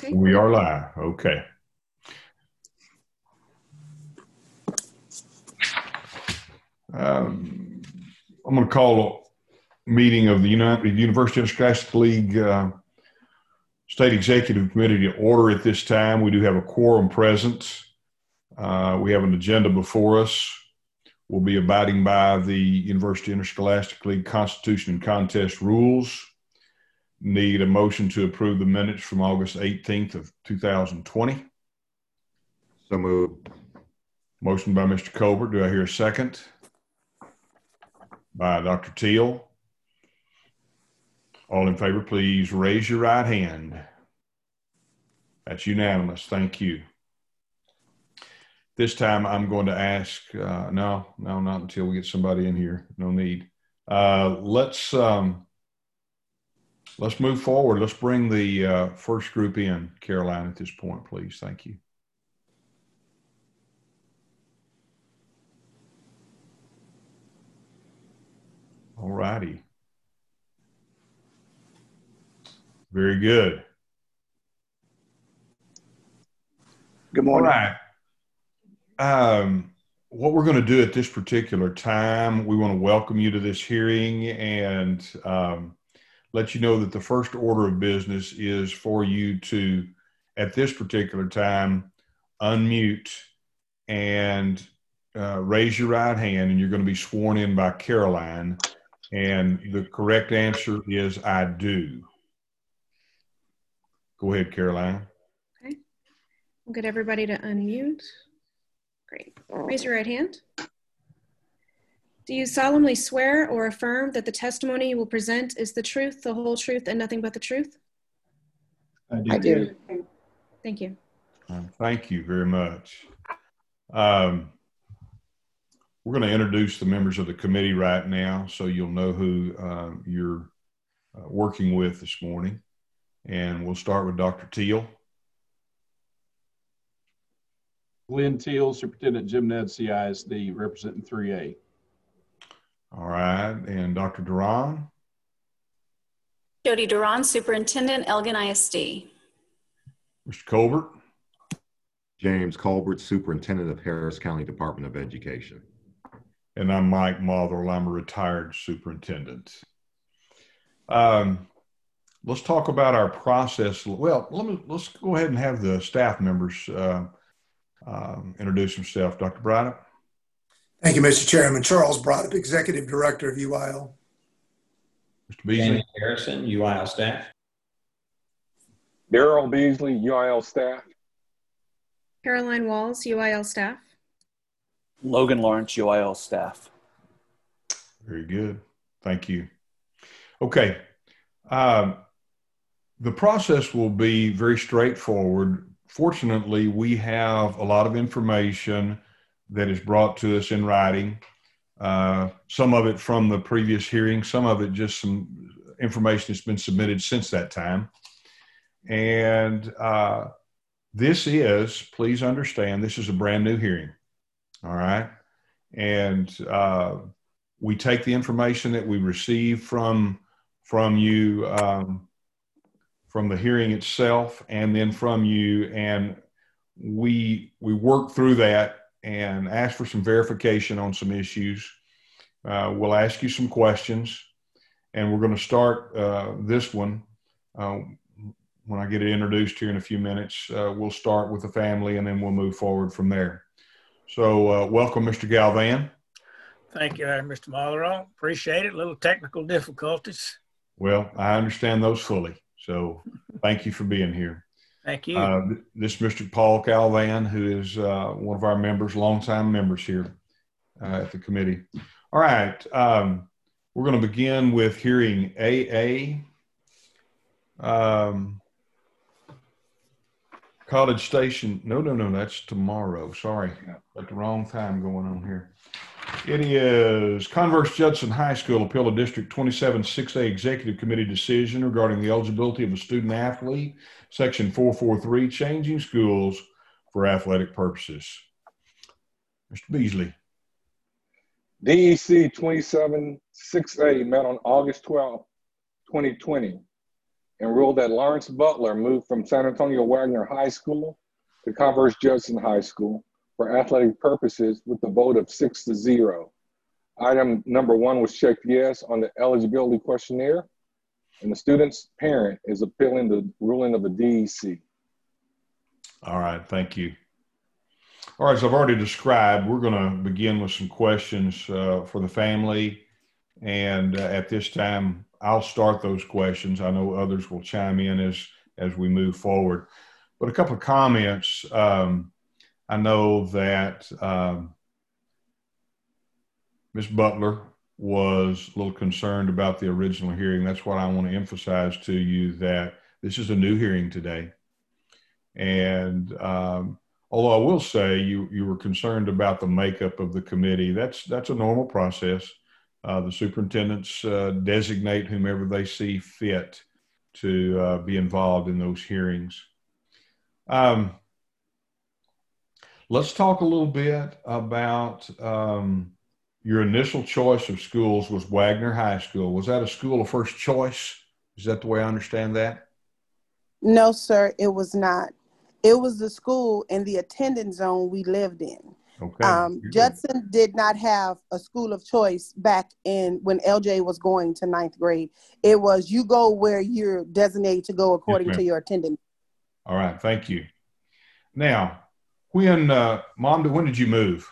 We are live. Okay. I'm going to call a meeting of the University Interscholastic League State Executive Committee to order at this time. We do have a quorum present. We have an agenda before us. We'll be abiding by the University Interscholastic League Constitution and Contest rules. Need a motion to approve the minutes from August 18th of 2020. So moved. Motion by Mr. Colbert. Do I hear a second? By Dr. Teal. All in favor, please raise your right hand. That's unanimous. Thank you. This time I'm going to ask, no, not until we get somebody in here. No need. Let's move forward. Let's bring the first group in, Caroline, at this point, please. Thank you. All righty. Very good. Good morning. All right. What we're going to do at this particular time, we want to welcome you to this hearing and let you know that the first order of business is for you to, at this particular time, unmute and raise your right hand, and you're going to be sworn in by Caroline. And the correct answer is I do. Go ahead, Caroline. Okay. We'll get everybody to unmute. Great. Raise your right hand. Do you solemnly swear or affirm that the testimony you will present is the truth, the whole truth, and nothing but the truth? I do. Thank you. Thank you very much. We're going to introduce the members of the committee right now so you'll know who you're working with this morning. And we'll start with Dr. Teal. Glenn Teal, Superintendent Jim Ned CISD, representing 3A. All right. And Dr. Duran. Jody Duran, Superintendent, Elgin ISD. Mr. Colbert. James Colbert, Superintendent of Harris County Department of Education. And I'm Mike Motherell. I'm a retired superintendent. Let's talk about our process. Well, let's go ahead and have the staff members introduce themselves. Dr. Braddock. Thank you, Mr. Chairman. Charles Braddock, Executive Director of UIL. Mr. Beasley. Jamie Harrison, UIL staff. Daryl Beasley, UIL staff. Caroline Walls, UIL staff. Logan Lawrence, UIL staff. Very good. Thank you. Okay. The process will be very straightforward. Fortunately, we have a lot of information that is brought to us in writing. Some of it from the previous hearing, some of it just some information that's been submitted since that time. And please understand, this is a brand new hearing. All right. And we take the information that we receive from you, from the hearing itself, and then from you, and we work through that and ask for some verification on some issues. We'll ask you some questions, and we're going to start this one. When I get it introduced here in a few minutes, we'll start with the family, and then we'll move forward from there. So welcome, Mr. Galvan. Thank you, Mr. Motherell. Appreciate it. A little technical difficulties. Well, I understand those fully. So thank you for being here. Thank you. This is Mr. Paul Galvan, who is one of our members, longtime members here at the committee. All right. We're going to begin with hearing AA. College Station. No, that's tomorrow. Sorry. Got the wrong time going on here. It is Converse Judson High School Appeal to District 27-6A Executive Committee decision regarding the eligibility of a student athlete, Section 443, changing schools for athletic purposes. Mr. Beasley. DEC 27-6A met on August 12, 2020. and ruled that Lawrence Butler moved from San Antonio Wagner High School to Converse Judson High School for athletic purposes with a vote of 6-0. Item number 1 was checked yes on the eligibility questionnaire, and the student's parent is appealing the ruling of the DEC. All right, thank you. All right, as I've already described, we're going to begin with some questions for the family. And at this time, I'll start those questions. I know others will chime in as we move forward. But a couple of comments. I know that Ms. Butler was a little concerned about the original hearing. That's what I want to emphasize to you, that this is a new hearing today. And although I will say you were concerned about the makeup of the committee, that's a normal process. The superintendents designate whomever they see fit to be involved in those hearings. Let's talk a little bit about your initial choice of schools was Wagner High School. Was that a school of first choice? Is that the way I understand that? No, sir, it was not. It was the school in the attendance zone we lived in. Okay. Judson did not have a school of choice back in when LJ was going to 9th grade. It was you go where you're designated to go according to your attendance. All right. Thank you. Now, when did you move?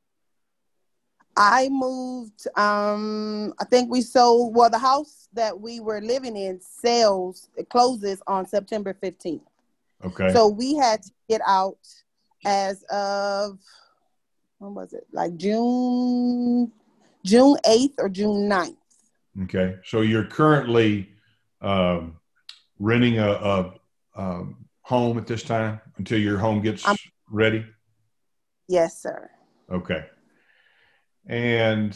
I moved, I think we sold, well, the house that we were living in it closes on September 15th. Okay. So we had to get out as of, when was it? Like June 8th or June 9th. Okay. So you're currently renting a home at this time until your home gets ready? Yes, sir. Okay. And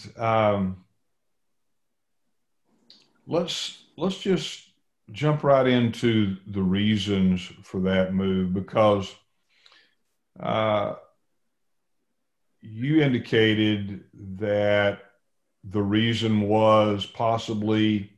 let's just jump right into the reasons for that move, because you indicated that the reason was possibly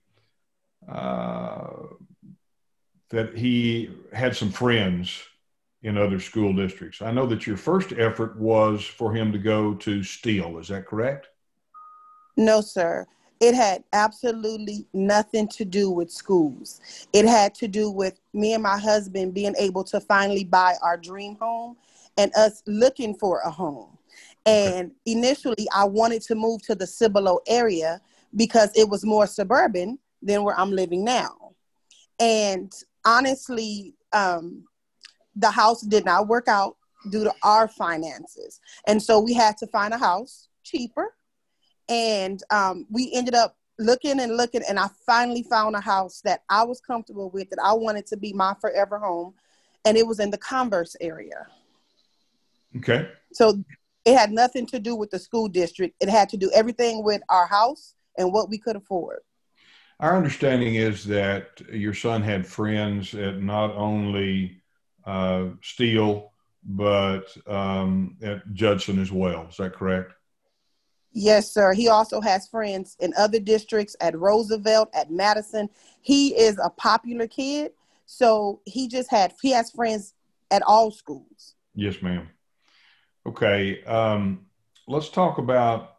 that he had some friends in other school districts. I know that your first effort was for him to go to Steele. Is that correct? No, sir. It had absolutely nothing to do with schools. It had to do with me and my husband being able to finally buy our dream home and us looking for a home. And initially, I wanted to move to the Cibolo area because it was more suburban than where I'm living now. And honestly, the house did not work out due to our finances. And so we had to find a house cheaper. And we ended up looking, and I finally found a house that I was comfortable with, that I wanted to be my forever home. And it was in the Converse area. Okay. So it had nothing to do with the school district. It had to do everything with our house and what we could afford. Our understanding is that your son had friends at not only Steele, but at Judson as well. Is that correct? Yes, sir. He also has friends in other districts, at Roosevelt, at Madison. He is a popular kid, so he has friends at all schools. Yes, ma'am. Okay. Let's talk about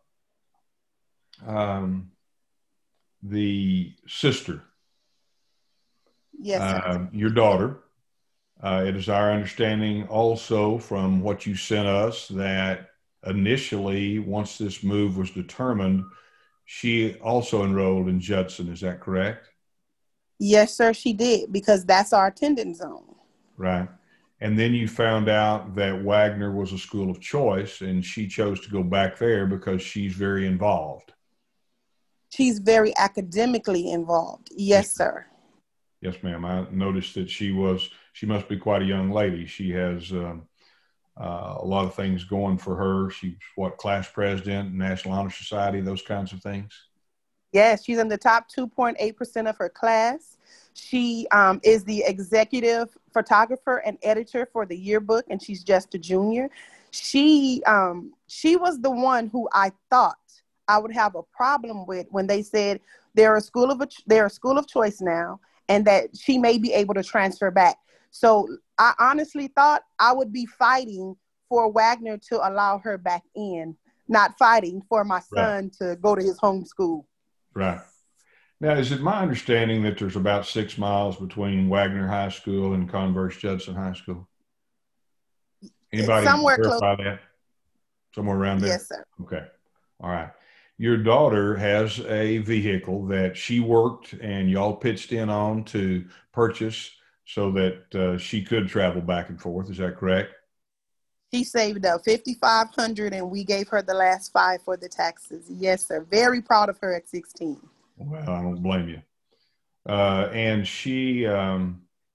the sister. Yes, sir. Your daughter. It is our understanding also from what you sent us that initially, once this move was determined, she also enrolled in Judson. Is that correct? Yes, sir, she did, because that's our attendance zone. Right. And then you found out that Wagner was a school of choice, and she chose to go back there because she's very involved. She's very academically involved. Yes, sir. Yes, ma'am. I noticed that she must be quite a young lady. She has a lot of things going for her. She's class president, National Honor Society, those kinds of things. Yes, she's in the top 2.8% of her class. She is the executive photographer and editor for the yearbook, and she's just a junior. She was the one who I thought I would have a problem with when they said they're a school of choice now, and that she may be able to transfer back. So I honestly thought I would be fighting for Wagner to allow her back in, not fighting for my son to go to his home school. Right. Now, is it my understanding that there's about 6 miles between Wagner High School and Converse Judson High School? Anybody Somewhere verify that? Somewhere around there? Yes, sir. Okay. All right. Your daughter has a vehicle that she worked and y'all pitched in on to purchase so that she could travel back and forth. Is that correct? She saved up $5,500 and we gave her the last $5 for the taxes. Yes, sir. Very proud of her at 16. Well, I don't blame you. And she, I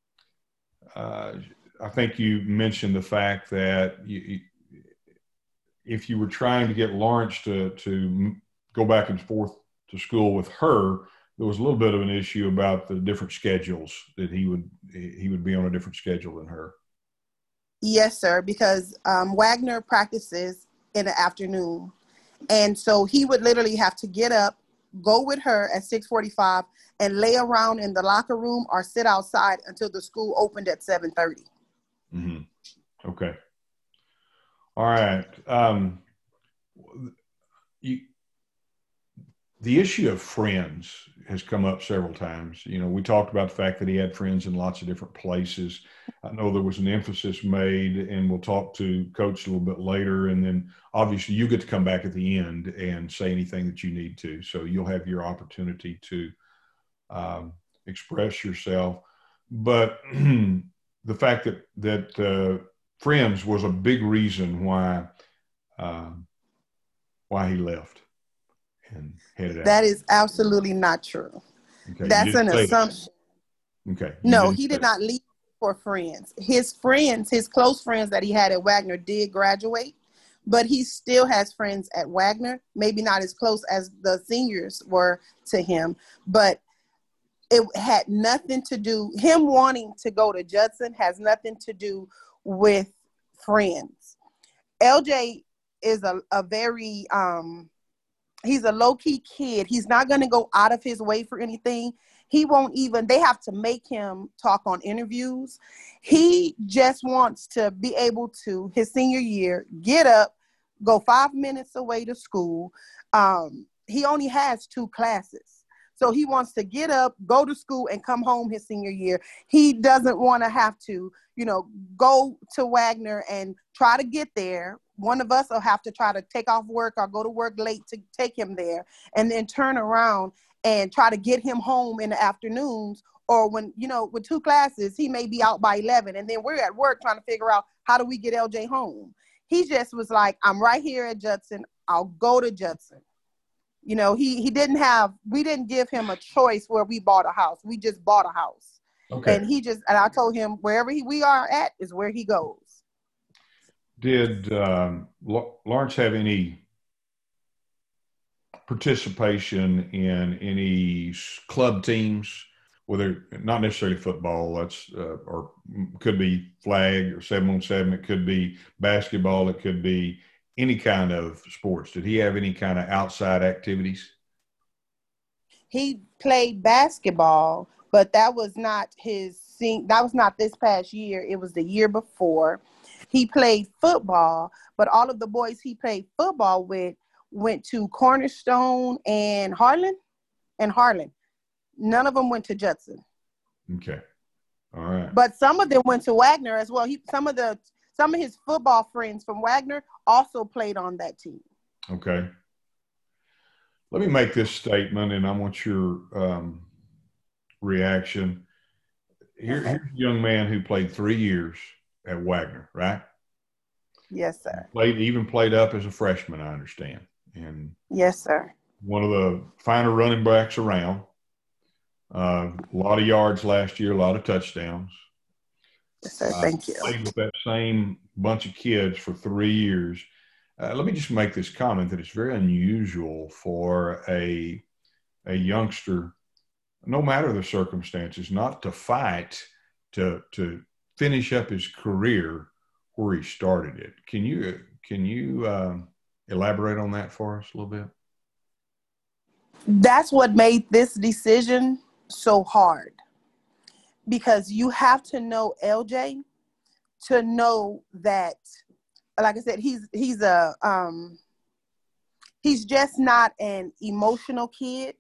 think you mentioned the fact that if you were trying to get Lawrence to go back and forth to school with her, there was a little bit of an issue about the different schedules, that he would be on a different schedule than her. Yes, sir, because Wagner practices in the afternoon. And so he would literally have to get up, go with her at 6:45 and lay around in the locker room or sit outside until the school opened at 7:30. Mm-hmm. Okay. All right. The issue of friends has come up several times. You know, we talked about the fact that he had friends in lots of different places. I know there was an emphasis made, and we'll talk to Coach a little bit later. And then obviously you get to come back at the end and say anything that you need to. So you'll have your opportunity to express yourself. But the fact that friends was a big reason why he left and headed out. That is absolutely not true. Okay. That's an assumption. Okay. No, he did not leave for friends. His friends, his close friends that he had at Wagner did graduate, but he still has friends at Wagner, maybe not as close as the seniors were to him, but it had nothing to do, him wanting to go to Judson has nothing to do with friends. LJ is a very, he's a low-key kid. He's not going to go out of his way for anything. He won't even, they have to make him talk on interviews. He just wants to be able to, his senior year, get up, go 5 minutes away to school. He only has 2 classes. So he wants to get up, go to school, and come home his senior year. He doesn't want to have to, go to Wagner and try to get there. One of us will have to try to take off work or go to work late to take him there, and then turn around and try to get him home in the afternoons. Or when, with 2 classes, he may be out by 11, and then we're at work trying to figure out how do we get LJ home. He just was like, I'm right here at Judson. I'll go to Judson. We didn't give him a choice where we bought a house. We just bought a house. Okay. And I told him wherever we are at is where he goes. Did Lawrence have any participation in any club teams, whether not necessarily football, or could be flag or 7-on-7, it could be basketball, it could be any kind of sports? Did he have any kind of outside activities? He played basketball, but that was not this past year. It was the year before. He played football, but all of the boys he played football with went to Cornerstone and Harlan. None of them went to Judson. Okay. All right. But some of them went to Wagner as well. Some of his football friends from Wagner also played on that team. Okay. Let me make this statement, and I want your reaction. Here's a young man who played 3 years at Wagner, right? Yes, sir. Even played up as a freshman, I understand. And yes, sir. One of the finer running backs around. A lot of yards last year, a lot of touchdowns. Yes, sir. Thank you. Played with that same bunch of kids for 3 years. Let me just make this comment that it's very unusual for a youngster, no matter the circumstances, not to fight to finish up his career where he started it. Can you elaborate on that for us a little bit? That's what made this decision so hard. because you have to know LJ to know that, like I said, he's just not an emotional kid.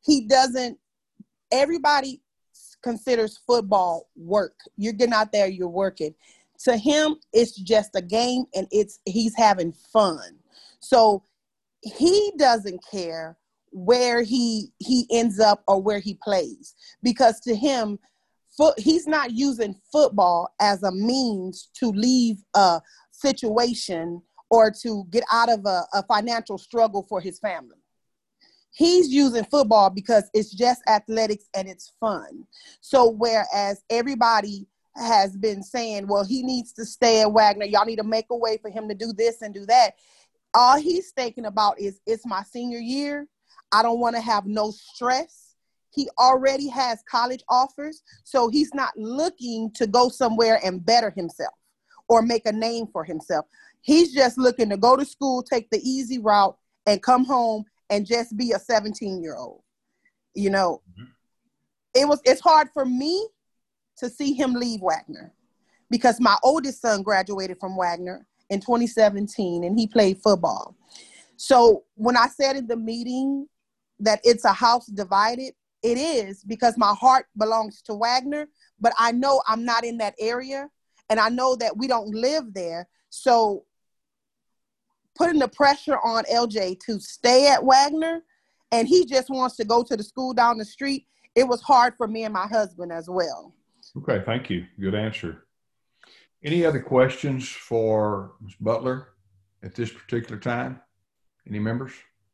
Everybody considers football work. You're getting out there, you're working. To him, it's just a game, and he's having fun. So he doesn't care where he ends up or where he plays, because to him, he's not using football as a means to leave a situation or to get out of a financial struggle for his family. He's using football because it's just athletics and it's fun. So whereas everybody has been saying, well, he needs to stay at Wagner, y'all need to make a way for him to do this and do that, all he's thinking about is, it's my senior year. I don't want to have no stress. He already has college offers, so he's not looking to go somewhere and better himself or make a name for himself. He's just looking to go to school, take the easy route, and come home and just be a 17-year-old. You know, it's hard for me to see him leave Wagner, because my oldest son graduated from Wagner in 2017 and he played football. So when I said in the meeting that it's a house divided, it is, because my heart belongs to Wagner, but I know I'm not in that area and I know that we don't live there. So putting the pressure on LJ to stay at Wagner, and he just wants to go to the school down the street, it was hard for me and my husband as well. Okay, thank you. Good answer. Any other questions for Ms. Butler at this particular time? Any members?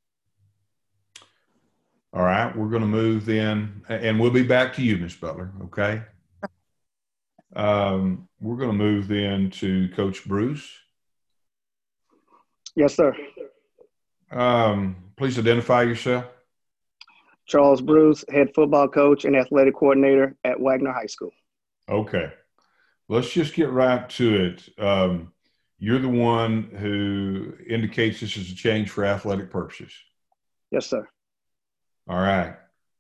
All right, we're going to move then, and we'll be back to you, Ms. Butler, okay? We're going to move then to Coach Bruce. Yes, sir. Please identify yourself. Charles Bruce, head football coach and athletic coordinator at Wagner High School. Okay. Let's just get right to it. You're the one who indicates this is a change for athletic purposes. Yes, sir. All right.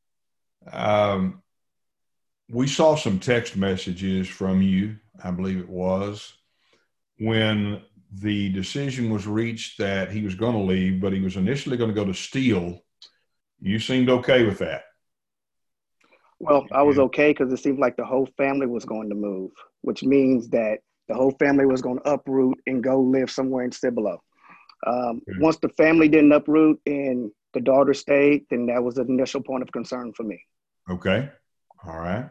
We saw some text messages from you, I believe it was, when the decision was reached that he was going to leave, but he was initially going to go to Steele. You seemed okay with that. Well, I was okay because it seemed like the whole family was going to move, which means that the whole family was going to uproot and go live somewhere in Cibolo. Once the family didn't uproot and the daughter stayed, then that was the initial point of concern for me. Okay. All right.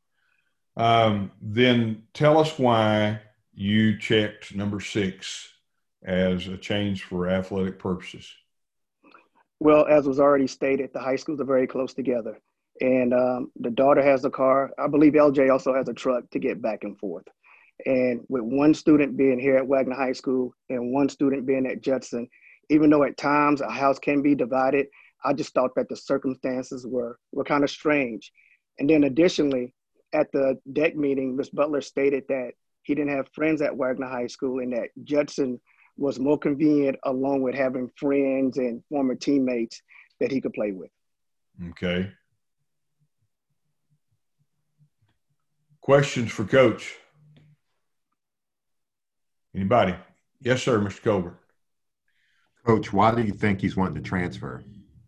Then tell us why you checked number 6 as a change for athletic purposes. Well, as was already stated, the high schools are very close together. And the daughter has a car. I believe LJ also has a truck to get back and forth. And with one student being here at Wagner High School and one student being at Judson, even though at times a house can be divided, I just thought that the circumstances were kind of strange. And then additionally, at the deck meeting, Ms. Butler stated that he didn't have friends at Wagner High School and that Judson was more convenient, along with having friends and former teammates that he could play with. Okay. Questions for Coach? Anybody? Yes, sir, Mr. Colbert. Coach, why do you think he's wanting to transfer?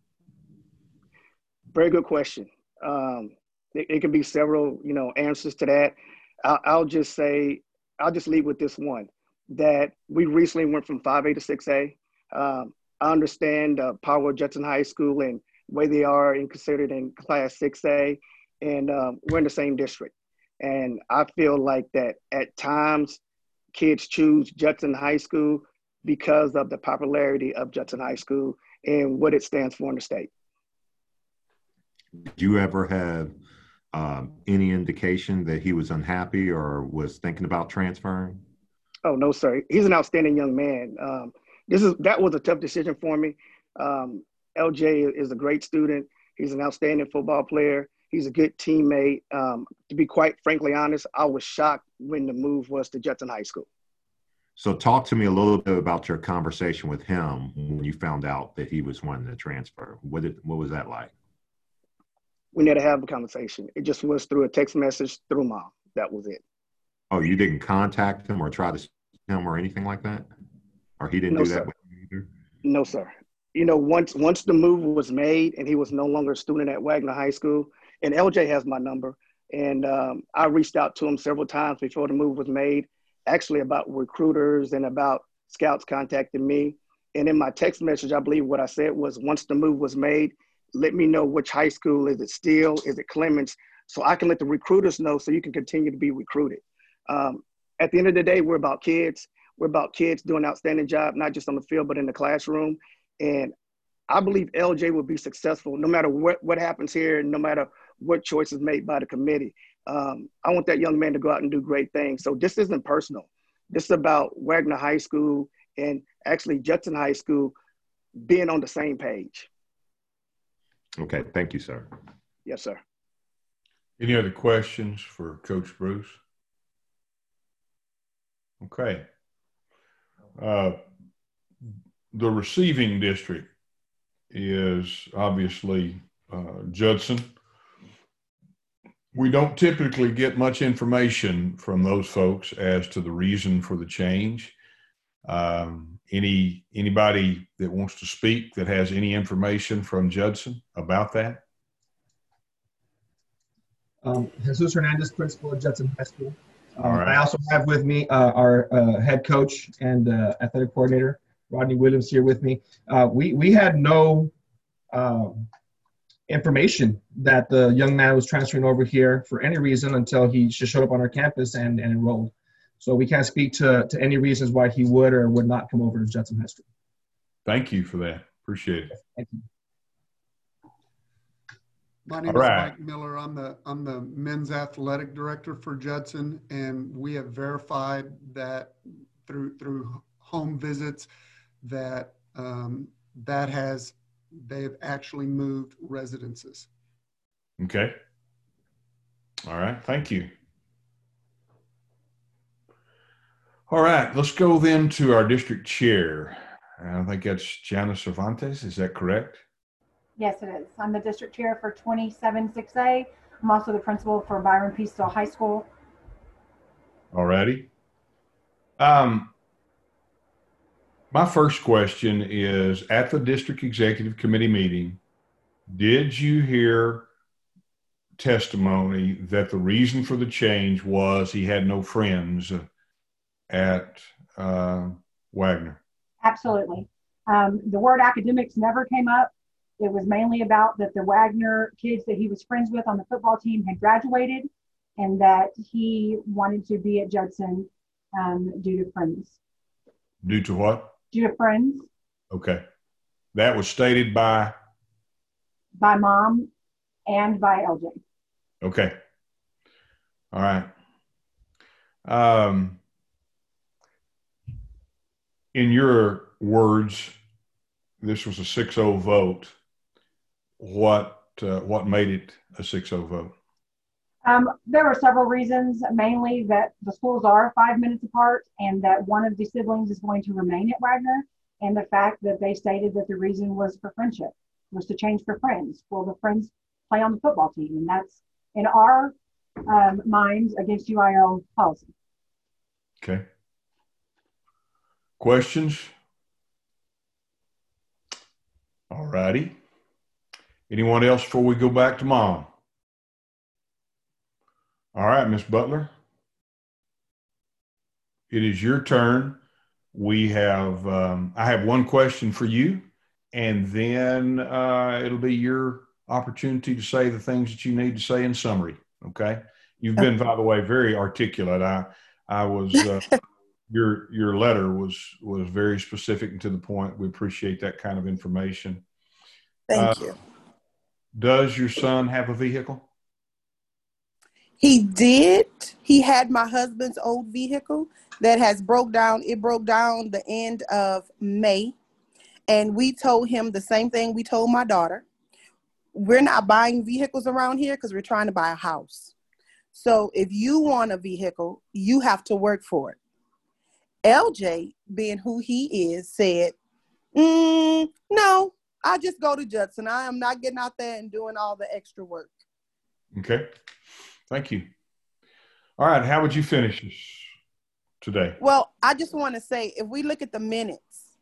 Very good question. It can be several, answers to that. I'll just lead with this one, that we recently went from 5A to 6A. I understand the power of Judson High School and where they are considered in Class 6A, and we're in the same district. And I feel like that at times kids choose Judson High School because of the popularity of Judson High School and what it stands for in the state. Did you ever have any indication that he was unhappy or was thinking about transferring? Oh, no, sir. He's an outstanding young man. That was a tough decision for me. LJ is a great student. He's an outstanding football player. He's a good teammate. To be quite frankly honest, I was shocked when the move was to Judson High School. So talk to me a little bit about your conversation with him when you found out that he was wanting to transfer. What was that like? We never have a conversation. It just was through a text message through mom. That was it. Oh, you didn't contact him or try to speak to him or anything like that? Or he didn't No, do that sir. with you either? No, sir. You know, once the move was made and he was no longer a student at Wagner High School, and LJ has my number, and I reached out to him several times before the move was made, actually about recruiters and about scouts contacting me. And in my text message, I believe what I said was, once the move was made, let me know which high school. Is it Steele? Is it Clemens? So I can let the recruiters know so you can continue to be recruited. At the end of the day, we're about kids. We're about kids doing an outstanding job, not just on the field, but in the classroom. And I believe LJ will be successful no matter what happens here, no matter what choice is made by the committee. I want that young man to go out and do great things. So this isn't personal. This is about Wagner High School and actually Judson High School being on the same page. Okay, thank you, sir. Yes, sir. Any other questions for Coach Bruce? Okay. The receiving district is obviously Judson. We don't typically get much information from those folks as to the reason for the change. Anybody that wants to speak that has any information from Judson about that? Jesus Hernandez, principal at Judson High School. All right. I also have with me our head coach and athletic coordinator, Rodney Williams, here with me. We had no information that the young man was transferring over here for any reason until he just showed up on our campus and enrolled. So we can't speak to any reasons why he would or would not come over to Judson High School. Thank you for that. Appreciate it. Thank you. My name is Mike Miller. I'm the men's athletic director for Judson, and we have verified that through home visits that they've actually moved residences. Okay. All right. Thank you. All right. Let's go then to our district chair. I think that's Jana Cervantes. Is that correct? Yes, it is. I'm the district chair for 276A. I'm also the principal for Byron Peaceville High School. All righty. My first question is, at the district executive committee meeting, did you hear testimony that the reason for the change was he had no friends at Wagner? Absolutely. The word academics never came up. It was mainly about that the Wagner kids that he was friends with on the football team had graduated and that he wanted to be at Judson due to friends. Due to what? Due to friends. Okay. That was stated by? By mom and by LJ. Okay. All right. In your words, this was a 6-0 vote. What made it a 6-0 vote? There were several reasons, mainly that the schools are 5 minutes apart and that one of the siblings is going to remain at Wagner, and the fact that they stated that the reason was for friendship, was to change for friends. Well, the friends play on the football team, and that's in our minds against UIL policy. Okay. Questions? All righty. Anyone else before we go back to mom? All right, Ms. Butler. It is your turn. We have, I have one question for you, and then it'll be your opportunity to say the things that you need to say in summary. Okay. You've been, by the way, very articulate. I was, your letter was very specific and to the point. We appreciate that kind of information. Thank you. Does your son have a vehicle? He did. He had my husband's old vehicle that has broke down. It broke down the end of May. And we told him the same thing we told my daughter. We're not buying vehicles around here because we're trying to buy a house. So if you want a vehicle, you have to work for it. LJ, being who he is, said, no, I'll just go to Judson. I am not getting out there and doing all the extra work. Okay. Thank you. All right. How would you finish this today? Well, I just want to say, if we look at the minutes,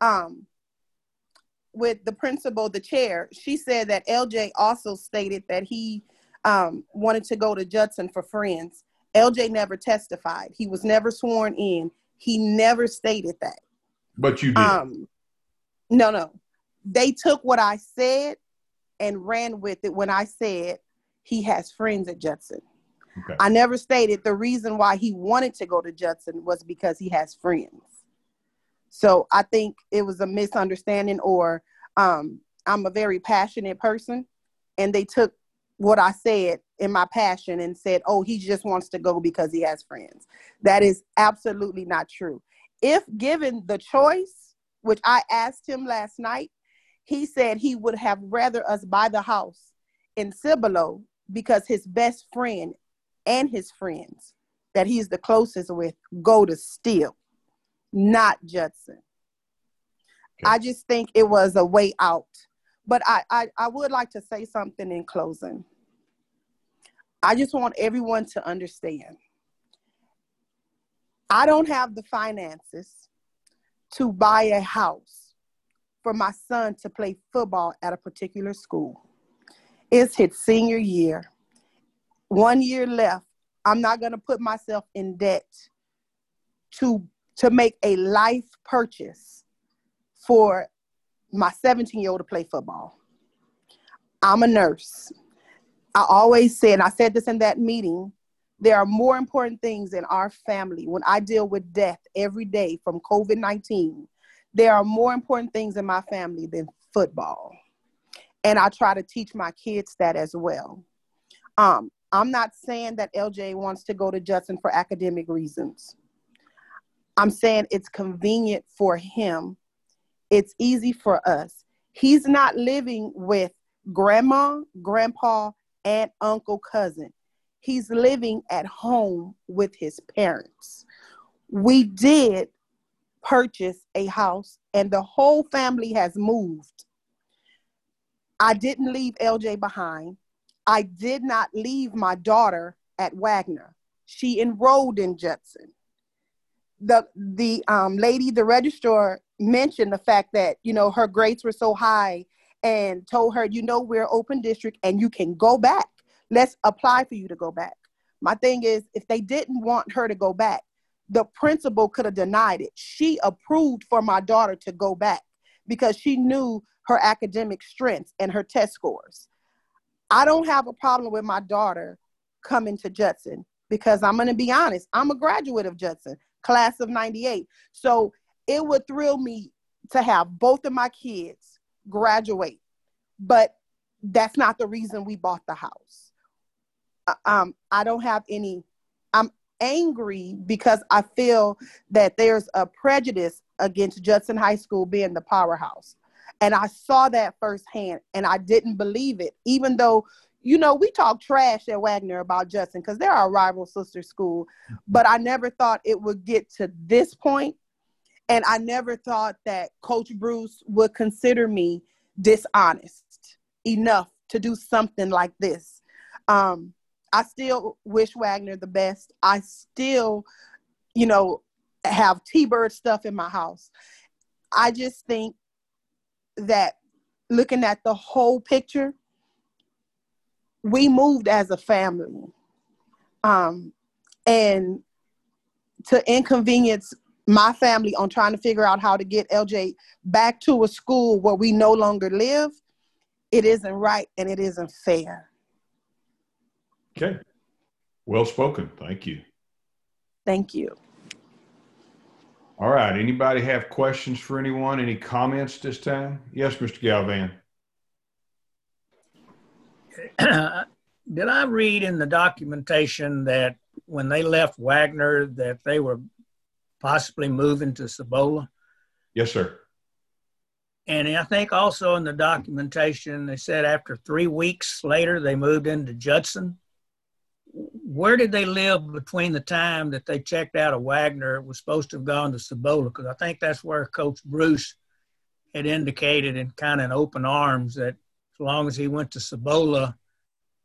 with the principal, the chair, she said that LJ also stated that he wanted to go to Judson for friends. LJ never testified. He was never sworn in. He never stated that. But you did. No. They took what I said and ran with it when I said he has friends at Judson. Okay. I never stated the reason why he wanted to go to Judson was because he has friends. So I think it was a misunderstanding, or I'm a very passionate person, and they took what I said in my passion and said, oh, he just wants to go because he has friends. That is absolutely not true. If given the choice, which I asked him last night, he said he would have rather us buy the house in Cibolo because his best friend and his friends that he's the closest with go to Steele, not Judson. Okay. I just think it was a way out. But I would like to say something in closing. I just want everyone to understand. I don't have the finances to buy a house for my son to play football at a particular school. It's his senior year. 1 year left. I'm not going to put myself in debt to make a life purchase for my 17-year-old to play football. I'm a nurse. I always say, and I said this in that meeting, there are more important things in our family. When I deal with death every day from COVID-19, there are more important things in my family than football. And I try to teach my kids that as well. I'm not saying that LJ wants to go to Judson for academic reasons. I'm saying it's convenient for him. It's easy for us. He's not living with grandma, grandpa, and uncle, cousin. He's living at home with his parents. We did purchase a house and the whole family has moved. I didn't leave LJ behind. I did not leave my daughter at Wagner. She enrolled in Judson. The lady, the registrar, mentioned the fact that, her grades were so high and told her, we're open district and you can go back. Let's apply for you to go back. My thing is, if they didn't want her to go back, the principal could have denied it. She approved for my daughter to go back because she knew her academic strengths and her test scores. I don't have a problem with my daughter coming to Judson because I'm going to be honest, I'm a graduate of Judson, class of 98. So it would thrill me to have both of my kids graduate, but that's not the reason we bought the house. I don't have any, I'm angry because I feel that there's a prejudice against Judson High School being the powerhouse. And I saw that firsthand and I didn't believe it, even though, we talk trash at Wagner about Judson because they're our rival sister school, but I never thought it would get to this point. And I never thought that Coach Bruce would consider me dishonest enough to do something like this. I still wish Wagner the best. I still, have T-Bird stuff in my house. I just think that looking at the whole picture, we moved as a family. And to inconvenience my family on trying to figure out how to get LJ back to a school where we no longer live, it isn't right and it isn't fair. Okay. Well spoken. Thank you. Thank you. All right. Anybody have questions for anyone? Any comments this time? Yes, Mr. Galvan. Did I read in the documentation that when they left Wagner that they were possibly moving to Cibolo? Yes, sir. And I think also in the documentation, they said after 3 weeks later, they moved into Judson. Where did they live between the time that they checked out of Wagner? It was supposed to have gone to Cibolo, because I think that's where Coach Bruce had indicated in kind of open arms that as long as he went to Cibolo,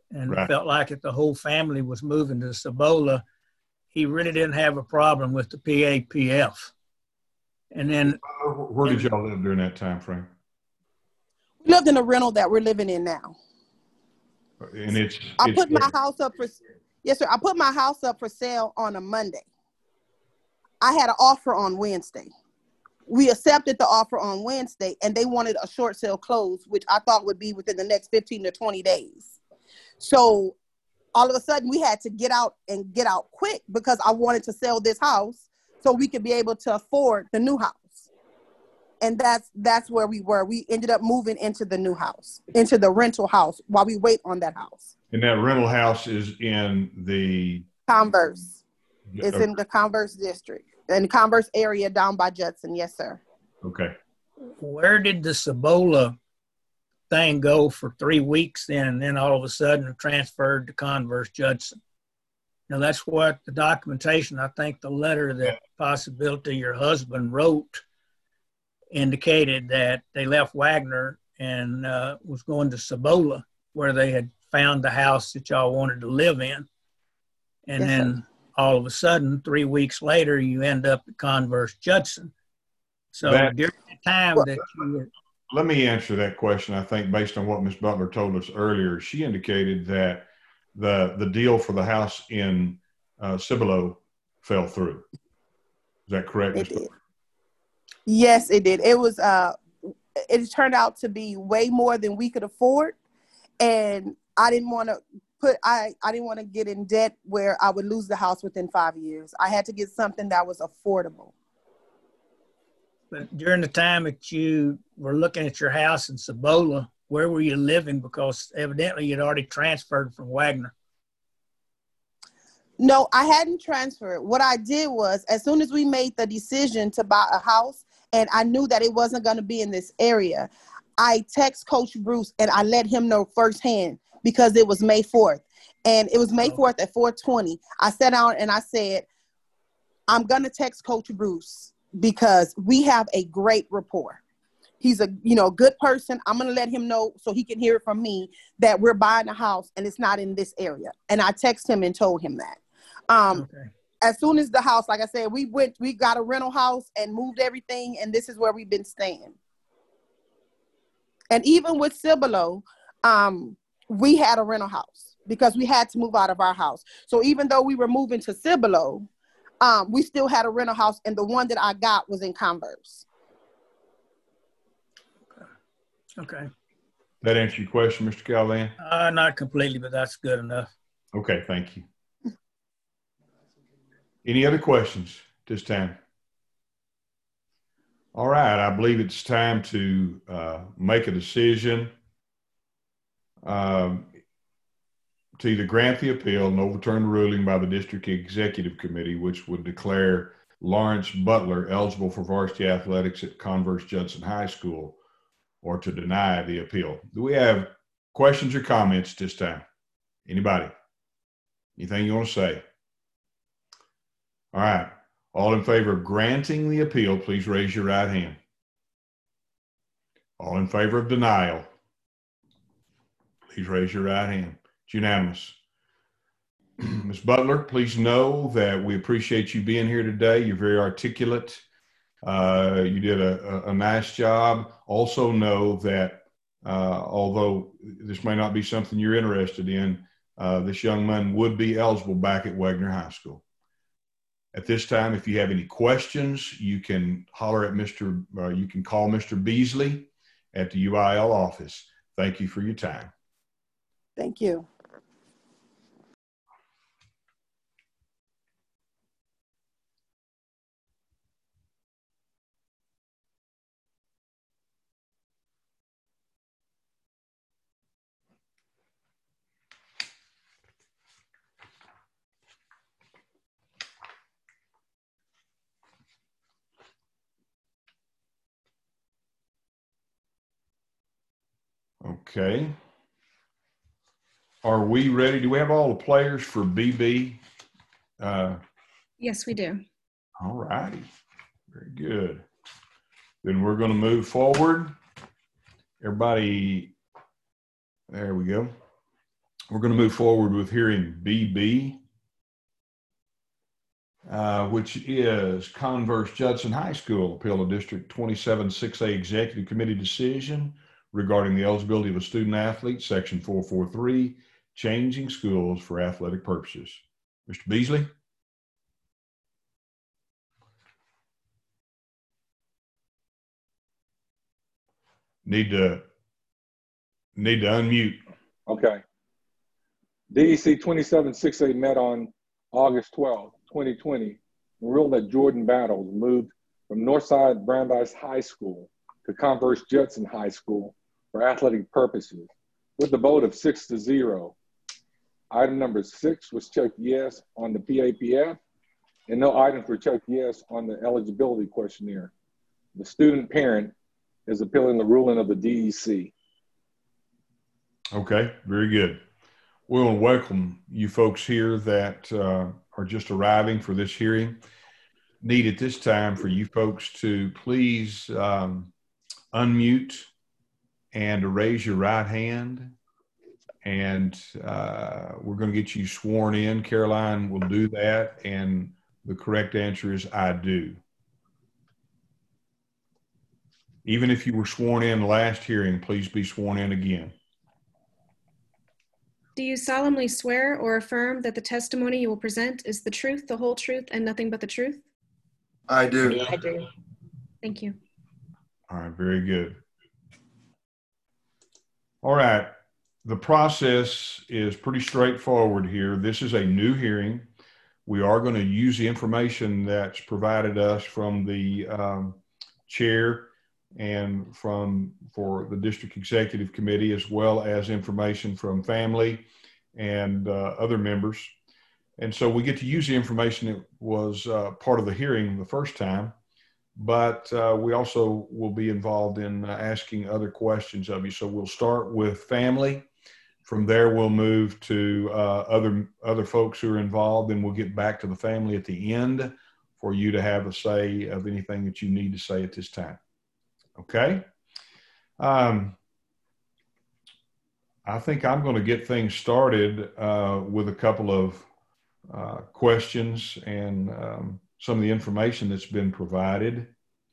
and Right. it felt like if the whole family was moving to Cibola, he really didn't have a problem with the PAPF. And then, Where did y'all live during that time frame? We lived in a rental that we're living in now. And I put my house up for, yes, sir. I put my house up for sale on a Monday. I had an offer on Wednesday. We accepted the offer on Wednesday, and they wanted a short sale close, which I thought would be within the next 15 to 20 days. So all of a sudden we had to get out quick because I wanted to sell this house so we could be able to afford the new house. And that's where we were. We ended up moving into the new house, into the rental house while we wait on that house. And that rental house is in the Converse. It's in the Converse district, in the Converse area down by Judson. Yes, sir. Okay. where did the Cibola thing go for 3 weeks then, and then all of a sudden transferred to Converse Judson? Now, that's what the documentation, I think the letter that Possibility, your husband, wrote indicated that they left Wagner and was going to Cibola, where they had found the house that y'all wanted to live in. And Yes, then sir. all of a sudden, 3 weeks later, you end up at Converse Judson. So during the time that you were... Let me answer that question. I think based on what Ms. Butler told us earlier, she indicated that the deal for the house in Cibola fell through. Is that correct, Ms. Butler? Yes, it did. It was it turned out to be way more than we could afford, and I didn't want to I didn't want to get in debt where I would lose the house within 5 years. I had to get something that was affordable. But during the time that you were looking at your house in Cibola, where were you living? Because evidently you'd already transferred from Wagner. No, I hadn't transferred. What I did was, as soon as we made the decision to buy a house, and I knew that it wasn't going to be in this area, I text Coach Bruce and I let him know firsthand, because it was May 4th. And it was May 4th at 4:20. I sat down and I said, I'm going to text Coach Bruce because we have a great rapport. He's a good person. I'm going to let him know so he can hear it from me that we're buying a house and it's not in this area. And I texted him and told him that. Okay. As soon as the house, like I said, we got a rental house and moved everything, and this is where we've been staying. And even with Cibola, we had a rental house because we had to move out of our house. So even though we were moving to Cibola, we still had a rental house, and the one that I got was in Converse. Okay. That answer your question, Mr. Calvan? Not completely, but that's good enough. Okay, thank you. Any other questions at this time? All right, I believe it's time to make a decision to either grant the appeal and overturn the ruling by the District Executive Committee, which would declare Lawrence Butler eligible for varsity athletics at Converse Judson High School, or to deny the appeal. Do we have questions or comments at this time? Anybody? Anything you want to say? All right. All in favor of granting the appeal, please raise your right hand. All in favor of denial, please raise your right hand. It's unanimous. Ms. Butler, please know that we appreciate you being here today. You're very articulate. You did a nice job. Also know that although this may not be something you're interested in, this young man would be eligible back at Wagner High School. At this time, if you have any questions, you can holler at you can call Mr. Beasley at the UIL office. Thank you for your time. Thank you. Okay. Are we ready? Do we have all the players for BB? Yes, we do. All righty. Very good. Then we're going to move forward. Everybody, there we go. We're going to move forward with hearing BB, which is Converse Judson High School Appeal of District 27-6A Executive Committee decision regarding the eligibility of a student athlete, Section 443, changing schools for athletic purposes. Mr. Beasley? Need to unmute. Okay. DEC 27-6A met on August 12, 2020, and ruled that Jordan Battles moved from Northside Brandeis High School to Converse Judson High School for athletic purposes with a vote of 6-0. Item number 6 was checked yes on the PAPF, and no items were checked yes on the eligibility questionnaire. The student parent is appealing the ruling of the DEC. Okay, very good. We want to welcome you folks here that are just arriving for this hearing. Need at this time for you folks to please unmute and to raise your right hand. And we're going to get you sworn in. Caroline will do that. And the correct answer is I do. Even if you were sworn in the last hearing, please be sworn in again. Do you solemnly swear or affirm that the testimony you will present is the truth, the whole truth, and nothing but the truth? I do. I do. Thank you. All right, very good. All right, the process is pretty straightforward here. This is a new hearing. We are going to use the information that's provided us from the chair and for the district executive committee, as well as information from family and other members. And so we get to use the information that was part of the hearing the first time, but we also will be involved in asking other questions of you. So we'll start with family. From there, we'll move to other folks who are involved, and we'll get back to the family at the end for you to have a say of anything that you need to say at this time. Okay. I think I'm going to get things started with a couple of questions and some of the information that's been provided.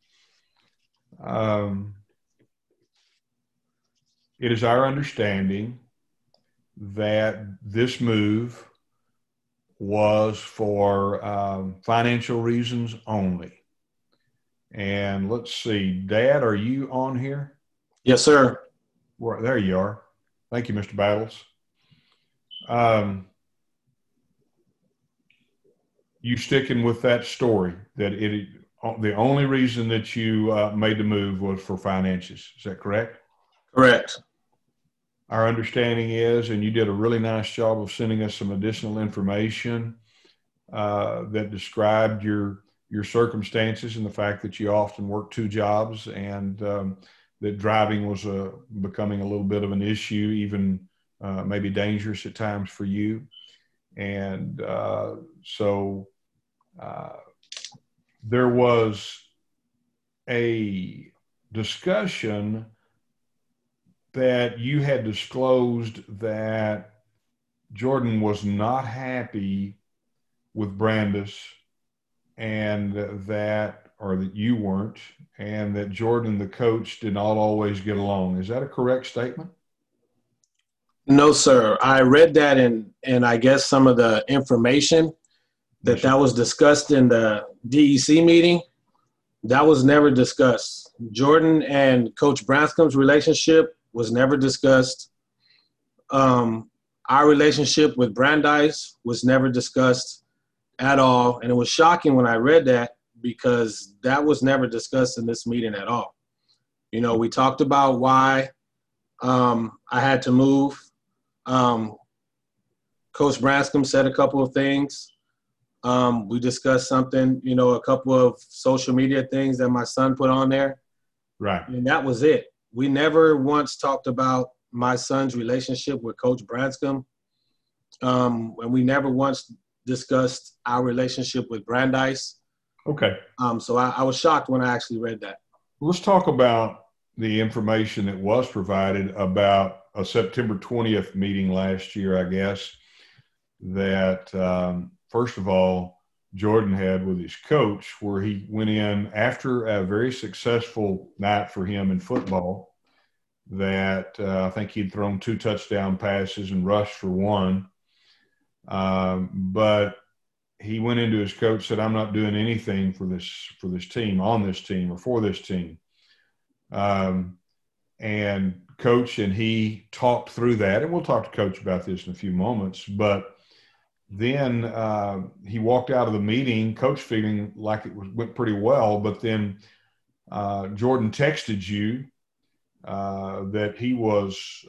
It is our understanding that this move was for financial reasons only. And let's see, Dad, are you on here? Yes, sir. Well, there you are. Thank you, Mr. Battles. You sticking with that story that the only reason that you made the move was for finances. Is that correct? Correct. Our understanding is, and you did a really nice job of sending us some additional information that described your circumstances and the fact that you often work 2 jobs and that driving was becoming a little bit of an issue, even maybe dangerous at times for you. And so there was a discussion that you had disclosed that Jordan was not happy with Brandeis and that you weren't, and that Jordan, the coach, did not always get along. Is that a correct statement? No, sir. I read that and I guess some of the information that was discussed in the DEC meeting, that was never discussed. Jordan and Coach Branscom's relationship was never discussed. Our relationship with Brandeis was never discussed at all. And it was shocking when I read that because that was never discussed in this meeting at all. You know, we talked about why I had to move. Coach Branscom said a couple of things. We discussed something, you know, a couple of social media things that my son put on there. Right. And that was it. We never once talked about my son's relationship with Coach Branscom. And we never once discussed our relationship with Brandeis. Okay. So I was shocked when I actually read that. Let's talk about the information that was provided about a September 20th meeting last year, I guess, that first of all, Jordan had with his coach, where he went in after a very successful night for him in football, that I think he'd thrown 2 touchdown passes and rushed for 1. But he went into his coach, said, "I'm not doing anything for this team, on this team, or for this team." And coach and he talked through that, and we'll talk to coach about this in a few moments. But then he walked out of the meeting, coach feeling like it went pretty well. But then Jordan texted you that he was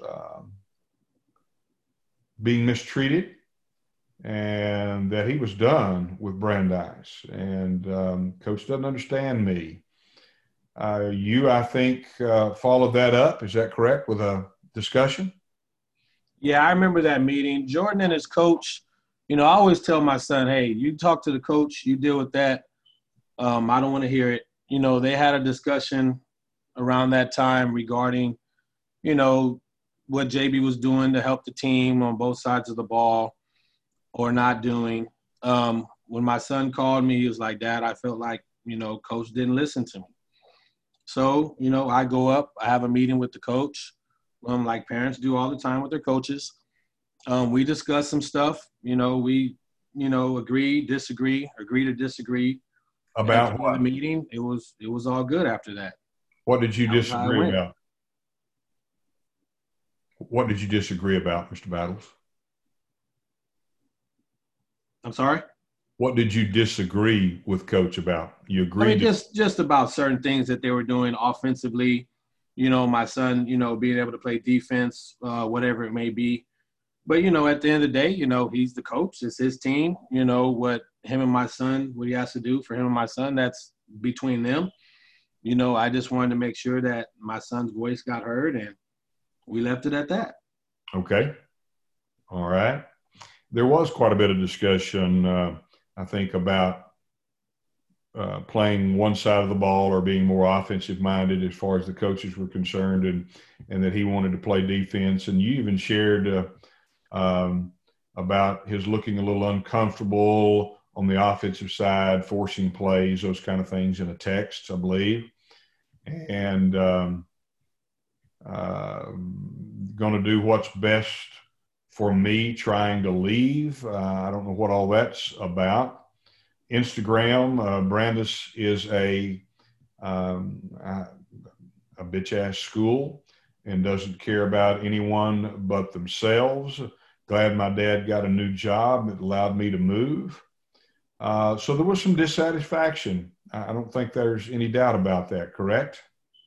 being mistreated and that he was done with Brandeis. And coach doesn't understand me. You, I think, followed that up. Is that correct, with a discussion? Yeah, I remember that meeting. Jordan and his coach, I always tell my son, hey, you talk to the coach, you deal with that. I don't want to hear it. They had a discussion around that time regarding, what JB was doing to help the team on both sides of the ball or not doing. When my son called me, he was like, "Dad, I felt like, coach didn't listen to me." So, I go up, I have a meeting with the coach, like parents do all the time with their coaches. We discuss some stuff, we, agree to disagree. About what? The meeting, it was all good after that. What did you disagree about? What did you disagree about, Mr. Battles? I'm sorry? What did you disagree with coach about? You agreed? Just about certain things that they were doing offensively. My son, being able to play defense, whatever it may be. But, at the end of the day, he's the coach. It's his team. What him and my son, what he has to do for him and my son, that's between them. I just wanted to make sure that my son's voice got heard, and we left it at that. Okay. All right. There was quite a bit of discussion, I think, about playing one side of the ball or being more offensive minded as far as the coaches were concerned, and that he wanted to play defense. And you even shared about his looking a little uncomfortable on the offensive side, forcing plays, those kind of things, in a text, I believe. And going to do what's best for me, trying to leave. I don't know what all that's about. Instagram, Brandeis is a bitch-ass school and doesn't care about anyone but themselves. Glad my dad got a new job that allowed me to move. So there was some dissatisfaction. I don't think there's any doubt about that, correct?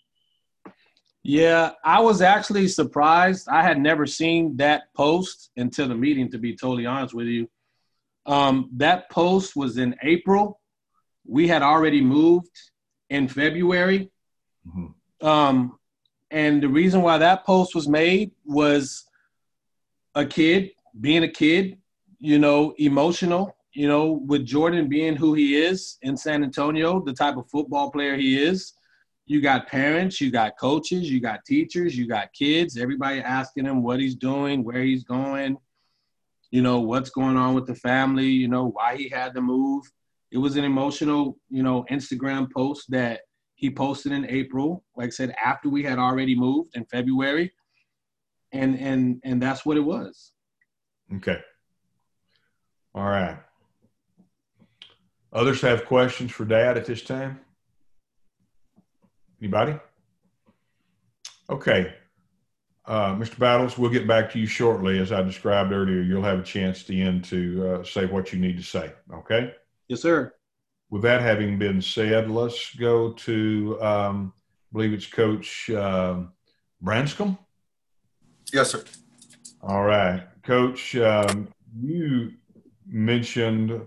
Yeah, I was actually surprised. I had never seen that post until the meeting, to be totally honest with you. That post was in April. We had already moved in February. Mm-hmm. And the reason why that post was made was a kid, being a kid, emotional, with Jordan being who he is in San Antonio, the type of football player he is. You got parents, you got coaches, you got teachers, you got kids, everybody asking him what he's doing, where he's going, what's going on with the family, why he had to move. It was an emotional, Instagram post that he posted in April, like I said, after we had already moved in February. And that's what it was. Okay. All right. Others have questions for Dad at this time? Anybody? Okay. Mr. Battles, we'll get back to you shortly. As I described earlier, you'll have a chance at the end to say what you need to say. Okay? Yes, sir. With that having been said, let's go to, I believe it's Coach Branscombe. Yes, sir. All right. Coach, you mentioned,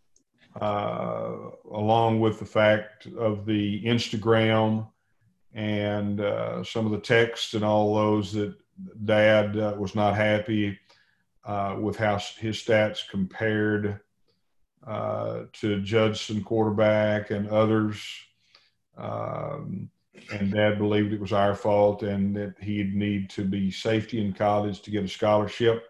along with the fact of the Instagram and some of the texts and all those, that Dad was not happy with how his stats compared to Judson quarterback and others. and Dad believed it was our fault and that he'd need to be safety in college to get a scholarship.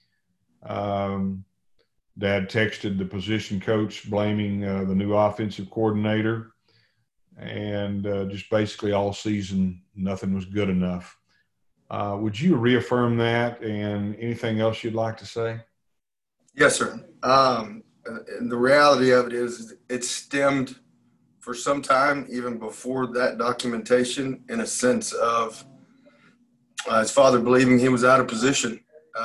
Dad texted the position coach blaming the new offensive coordinator, and just basically all season, nothing was good enough. Would you reaffirm that, and anything else you'd like to say? Yes, sir. And the reality of it is it stemmed for some time, even before that documentation, in a sense of his father believing he was out of position.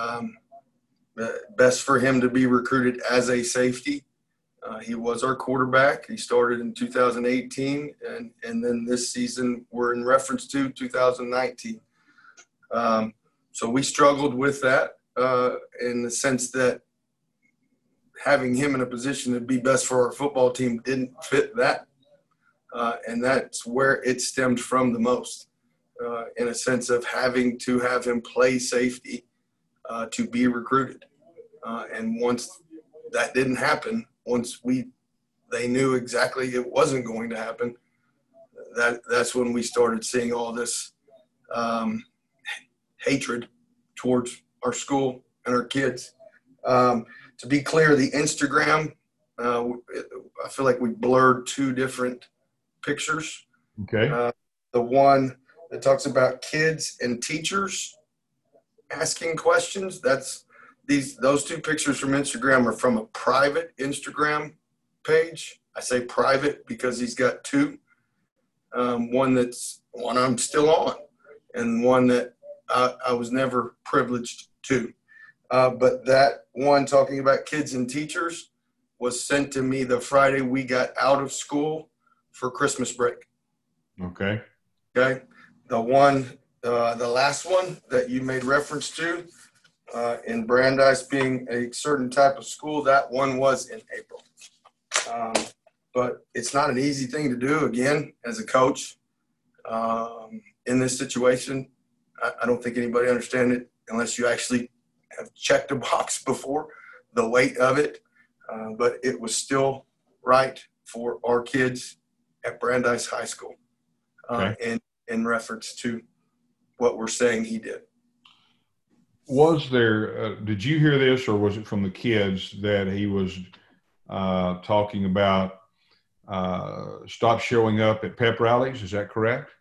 Best for him to be recruited as a safety. He was our quarterback. He started in 2018, and then this season we're in reference to 2019. So we struggled with that in the sense that having him in a position to be best for our football team didn't fit that. And that's where it stemmed from the most, in a sense of having to have him play safety to be recruited. And once that didn't happen, once they knew exactly it wasn't going to happen, that's when we started seeing all this hatred towards our school and our kids. To be clear, the Instagram, I feel like we blurred two different pictures. Okay. The one that talks about kids and teachers asking questions, those two pictures from Instagram are from a private Instagram page. I say private because he's got two. One I'm still on, and one that I was never privileged to. But that one talking about kids and teachers was sent to me the Friday we got out of school for Christmas break. Okay. Okay. The last one that you made reference to in Brandeis being a certain type of school, that one was in April. But it's not an easy thing to do, again, as a coach in this situation. I don't think anybody understands it unless you actually have checked a box before, the weight of it. But it was still right for our kids at Brandeis High School in reference to what we're saying he did. Was there, did you hear this, or was it from the kids that he was talking about stop showing up at pep rallies? Is that correct?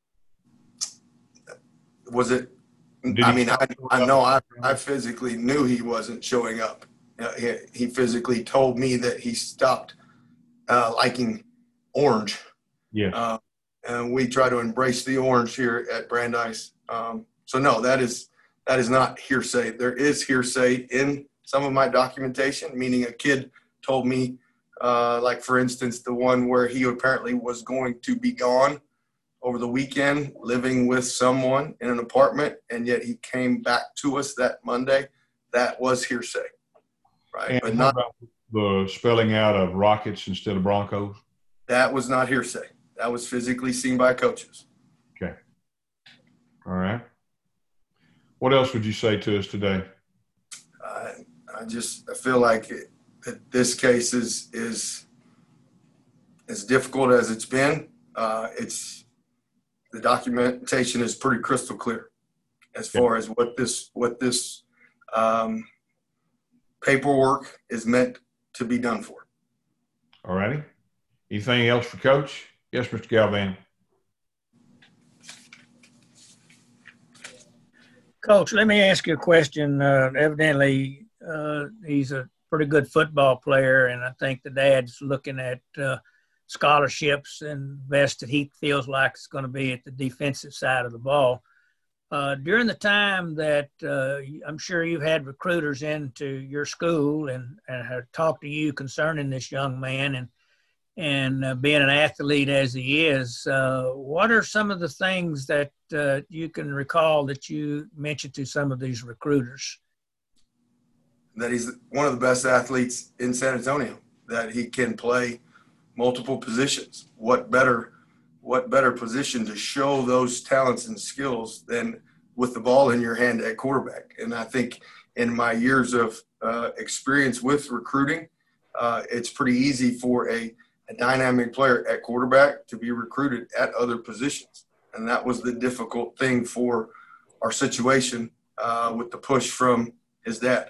Was it? I know I physically knew he wasn't showing up. He physically told me that he stopped liking orange. Yes. And we try to embrace the orange here at Brandeis. So no, that is not hearsay. There is hearsay in some of my documentation, meaning a kid told me, like for instance, the one where he apparently was going to be gone over the weekend, living with someone in an apartment, and yet he came back to us that Monday. That was hearsay, right? And but how about the spelling out of Rockets instead of Broncos? That was not hearsay. That was physically seen by coaches. Okay. All right. What else would you say to us today? I feel like that this case is as difficult as it's been. The documentation is pretty crystal clear as far as what this paperwork is meant to be done for. All righty. Anything else for Coach? Yes, Mr. Galvan. Coach, let me ask you a question. Evidently, he's a pretty good football player, and I think the dad's looking at scholarships and best that he feels like it's going to be at the defensive side of the ball. During the time that I'm sure you've had recruiters into your school and have talked to you concerning this young man and being an athlete as he is, what are some of the things that you can recall that you mentioned to some of these recruiters? That he's one of the best athletes in San Antonio, that he can play multiple positions. What better position to show those talents and skills than with the ball in your hand at quarterback? And I think in my years of experience with recruiting, it's pretty easy for a a dynamic player at quarterback to be recruited at other positions. And that was the difficult thing for our situation with the push from his dad.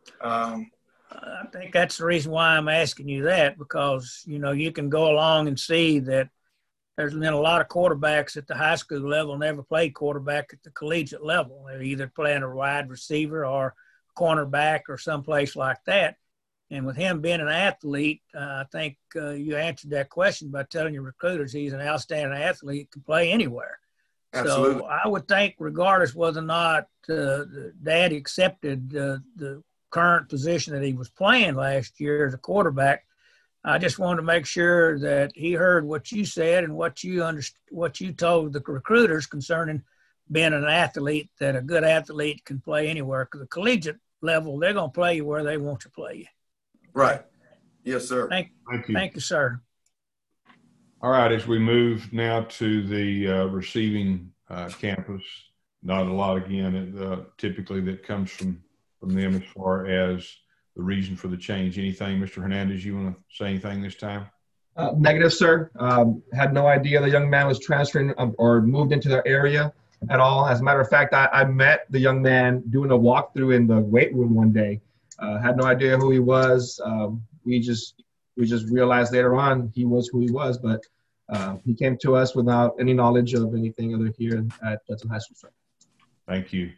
I think that's the reason why I'm asking you that, because, you know, you can go along and see that there's been a lot of quarterbacks at the high school level never played quarterback at the collegiate level. They're either playing a wide receiver or cornerback or someplace like that. And with him being an athlete, I think you answered that question by telling your recruiters he's an outstanding athlete, can play anywhere. Absolutely. So I would think regardless whether or not Dad accepted the current position that he was playing last year as a quarterback, I just wanted to make sure that he heard what you said and what you told the recruiters concerning being an athlete, that a good athlete can play anywhere. Because the collegiate level, they're going to play you where they want to play you. Right. Yes, sir. Thank you. Thank you, sir. All right, as we move now to the receiving campus, not a lot again typically that comes from them as far as the reason for the change. Anything, Mr. Hernandez, you want to say anything this time? Negative, sir. Had no idea the young man was transferring or moved into the area at all. As a matter of fact, I met the young man doing a walkthrough in the weight room one day. Had no idea who he was. We just realized later on he was who he was, but he came to us without any knowledge of anything other here at Judson High School, sir. Thank you.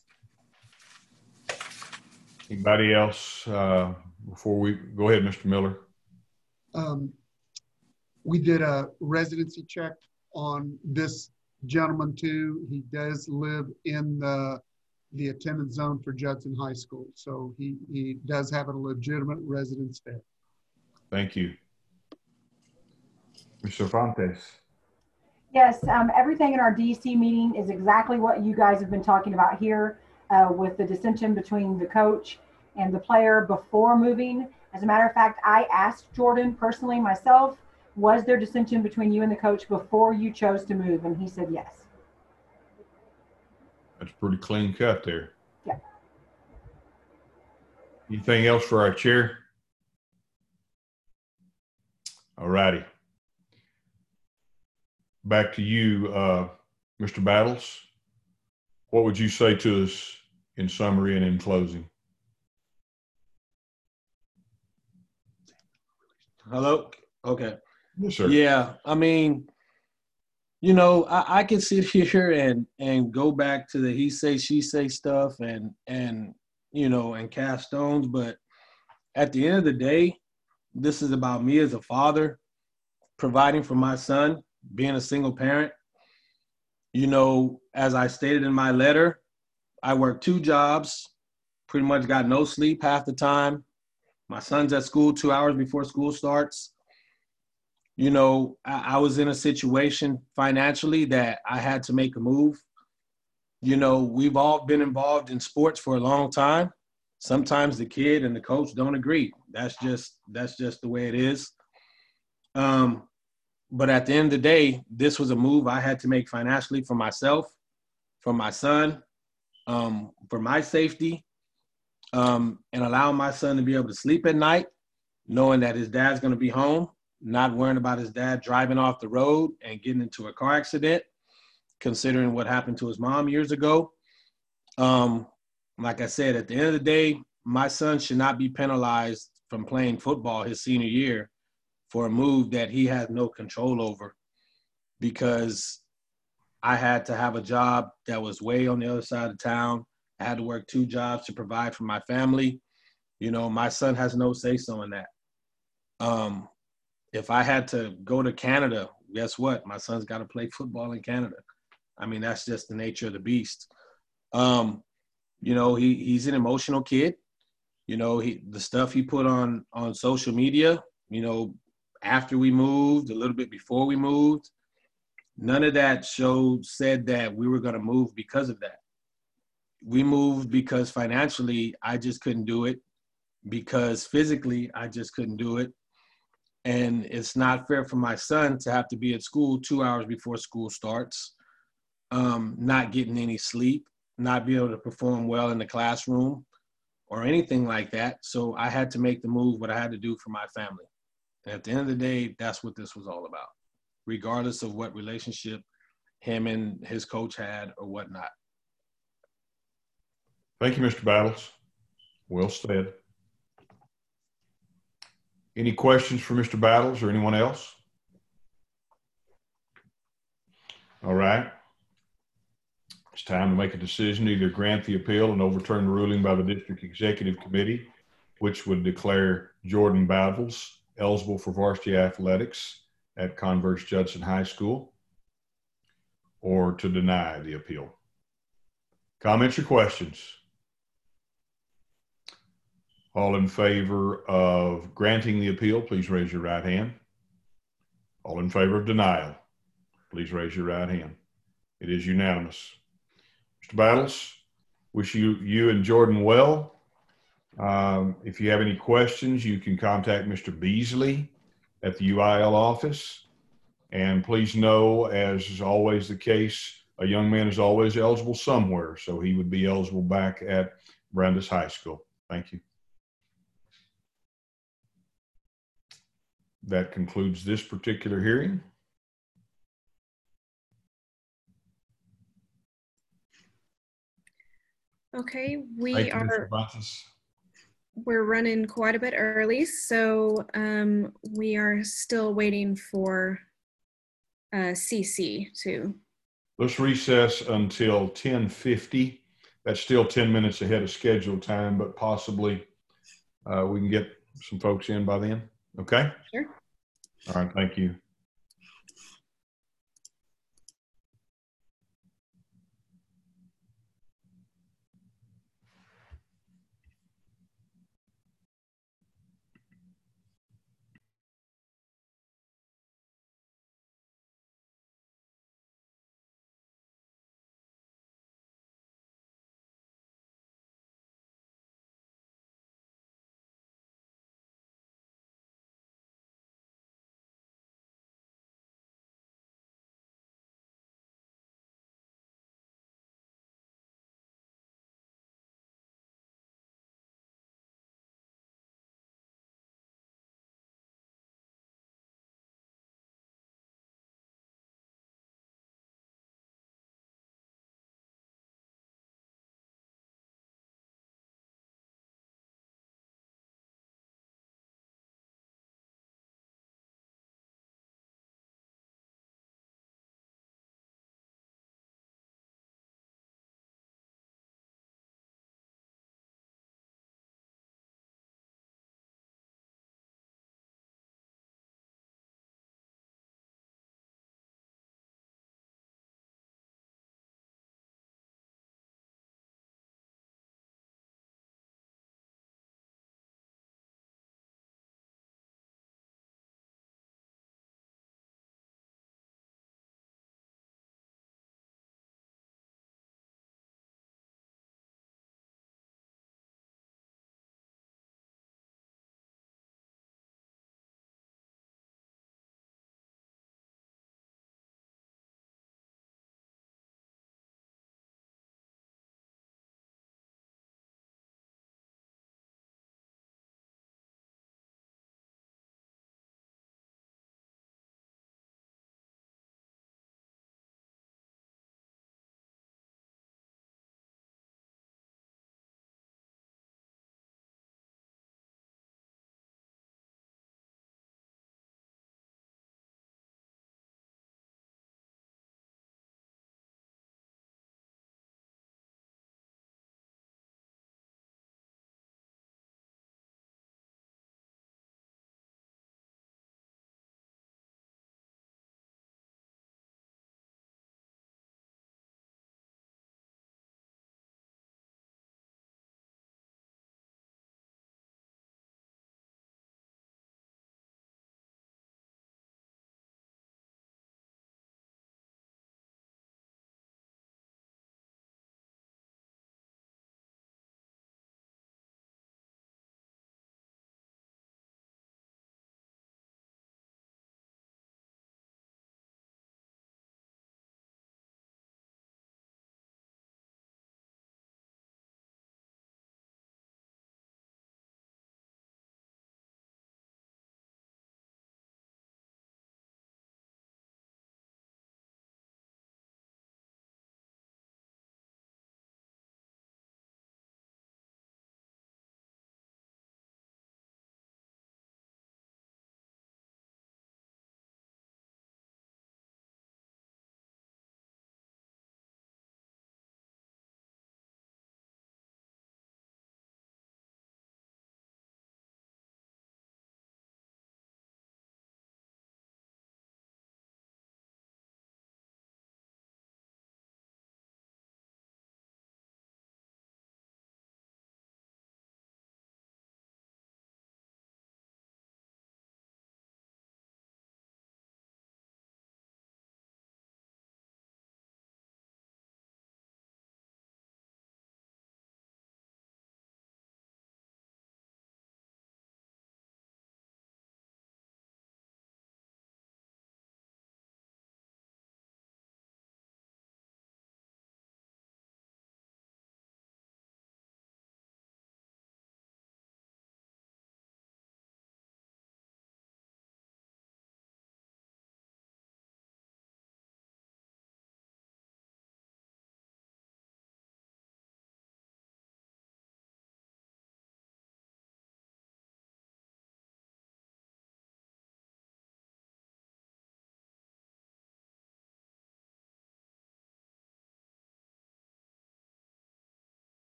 Anybody else before we go ahead, Mr. Miller? We did a residency check on this gentleman too. He does live in the attendance zone for Judson High School. So he does have a legitimate residence there. Thank you. Mr. Fontes. Yes, everything in our DC meeting is exactly what you guys have been talking about here with the dissension between the coach and the player before moving. As a matter of fact, I asked Jordan personally myself, was there dissension between you and the coach before you chose to move? And he said yes. That's pretty clean cut there. Yeah. Anything else for our chair? All righty. Back to you, Mr. Battles. What would you say to us in summary and in closing? Hello? Okay. Yes, sir. Yeah, I mean, you know, I can sit here and go back to the he say, she say stuff and you know, and cast stones, but at the end of the day, this is about me as a father, providing for my son, being a single parent. You know, as I stated in my letter, I work 2 jobs, pretty much got no sleep half the time. My son's at school 2 hours before school starts. You know, I was in a situation financially that I had to make a move. You know, we've all been involved in sports for a long time. Sometimes the kid and the coach don't agree. That's just the way it is. But at the end of the day, this was a move I had to make financially for myself, for my son, for my safety, and allow my son to be able to sleep at night, knowing that his dad's going to be home, not worrying about his dad driving off the road and getting into a car accident, considering what happened to his mom years ago. Like I said, at the end of the day, my son should not be penalized from playing football his senior year for a move that he has no control over, because I had to have a job that was way on the other side of town. I had to work 2 jobs to provide for my family. You know, my son has no say-so in that. If I had to go to Canada, guess what? My son's got to play football in Canada. I mean, that's just the nature of the beast. You know, he's an emotional kid. You know, the stuff he put on social media, you know, after we moved, a little bit before we moved, none of that said that we were going to move because of that. We moved because financially, I just couldn't do it, because physically, I just couldn't do it. And it's not fair for my son to have to be at school 2 hours before school starts, not getting any sleep, not be able to perform well in the classroom or anything like that. So I had to make the move, what I had to do for my family. And at the end of the day, that's what this was all about, regardless of what relationship him and his coach had or whatnot. Thank you, Mr. Battles. Well said. Any questions for Mr. Battles or anyone else? All right. It's time to make a decision to either grant the appeal and overturn the ruling by the District Executive Committee, which would declare Jordan Battles eligible for varsity athletics at Converse Judson High School, or to deny the appeal. Comments or questions? All in favor of granting the appeal, please raise your right hand. All in favor of denial, please raise your right hand. It is unanimous. Mr. Battles, wish you and Jordan well. If you have any questions, you can contact Mr. Beasley at the UIL office. And please know, as is always the case, a young man is always eligible somewhere. So he would be eligible back at Brandeis High School. Thank you. That concludes this particular hearing. Okay, we're running quite a bit early, so we are still waiting for CC to. Let's recess until 10:50. That's still 10 minutes ahead of scheduled time, but possibly we can get some folks in by then. Okay? Sure. All right, thank you.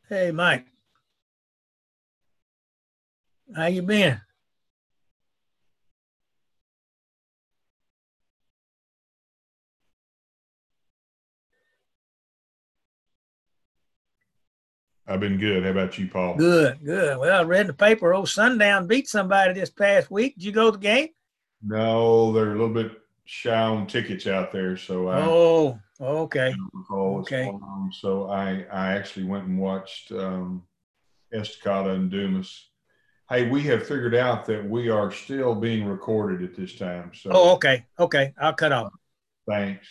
Hey, Mike. How you been? I've been good. How about you, Paul? Good, good. Well, I read in the paper, old Sundown beat somebody this past week. Did you go to the game? No, they're a little bit shy on tickets out there, so I Oh, okay. don't recall what's Okay. going on. So I actually went and watched Estacada and Dumas. Hey, we have figured out that we are still being recorded at this time. So Oh, okay. Okay. I'll cut off. thanks.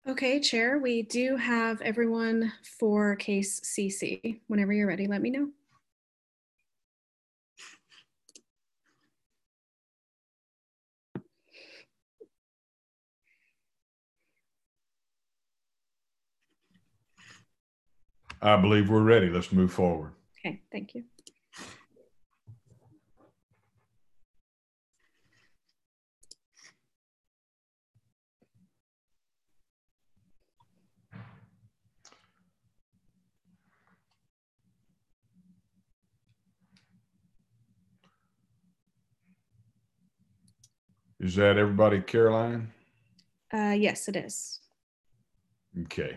Okay, Chair, we do have everyone for case CC. Whenever you're ready, let me know. I believe we're ready. Let's move forward. Okay, thank you. Is that everybody, Caroline? Yes, it is. Okay.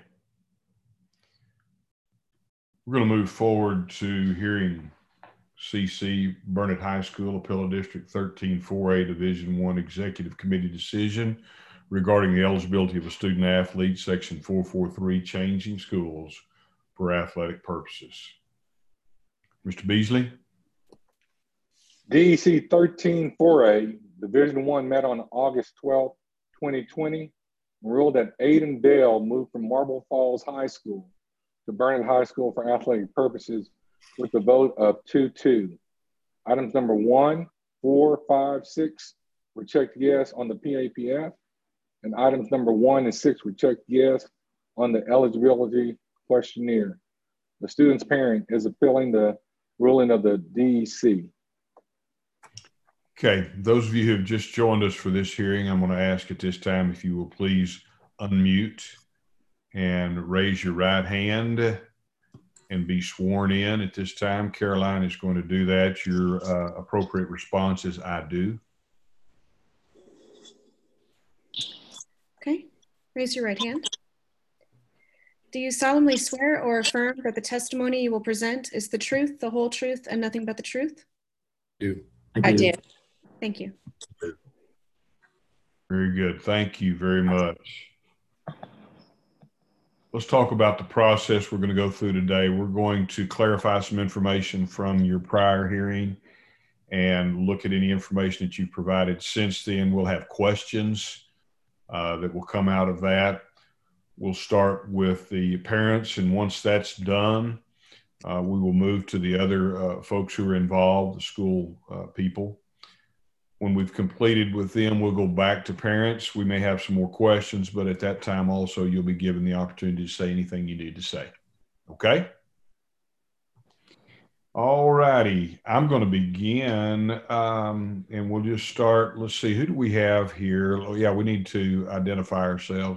We're going to move forward to hearing CC Burnett High School Appellate District 13-4A Division I Executive Committee decision regarding the eligibility of a student athlete, Section 443, changing schools for athletic purposes. Mr. Beasley? DEC 13-4A Division I met on August 12, 2020, and ruled that Aiden Dale moved from Marble Falls High School to Burnett High School for athletic purposes with a vote of 2-2. Items number 1, 4, 5, 6 were checked yes on the PAPF, and items number 1 and 6 were checked yes on the eligibility questionnaire. The student's parent is appealing the ruling of the DEC. Okay, those of you who have just joined us for this hearing, I'm going to ask at this time if you will please unmute and raise your right hand and be sworn in at this time. Caroline is going to do that. Your appropriate response is "I do." Okay, raise your right hand. Do you solemnly swear or affirm that the testimony you will present is the truth, the whole truth, and nothing but the truth? I do. Thank you. Very good. Thank you very much. Let's talk about the process we're going to go through today. We're going to clarify some information from your prior hearing and look at any information that you've provided since then. We'll have questions that will come out of that. We'll start with the parents, and once that's done, we will move to the other folks who are involved, the school people. When we've completed with them, we'll go back to parents. We may have some more questions, but at that time also, you'll be given the opportunity to say anything you need to say. Okay? All righty. I'm going to begin, and we'll just start. Let's see, who do we have here? Oh, yeah, we need to identify ourselves.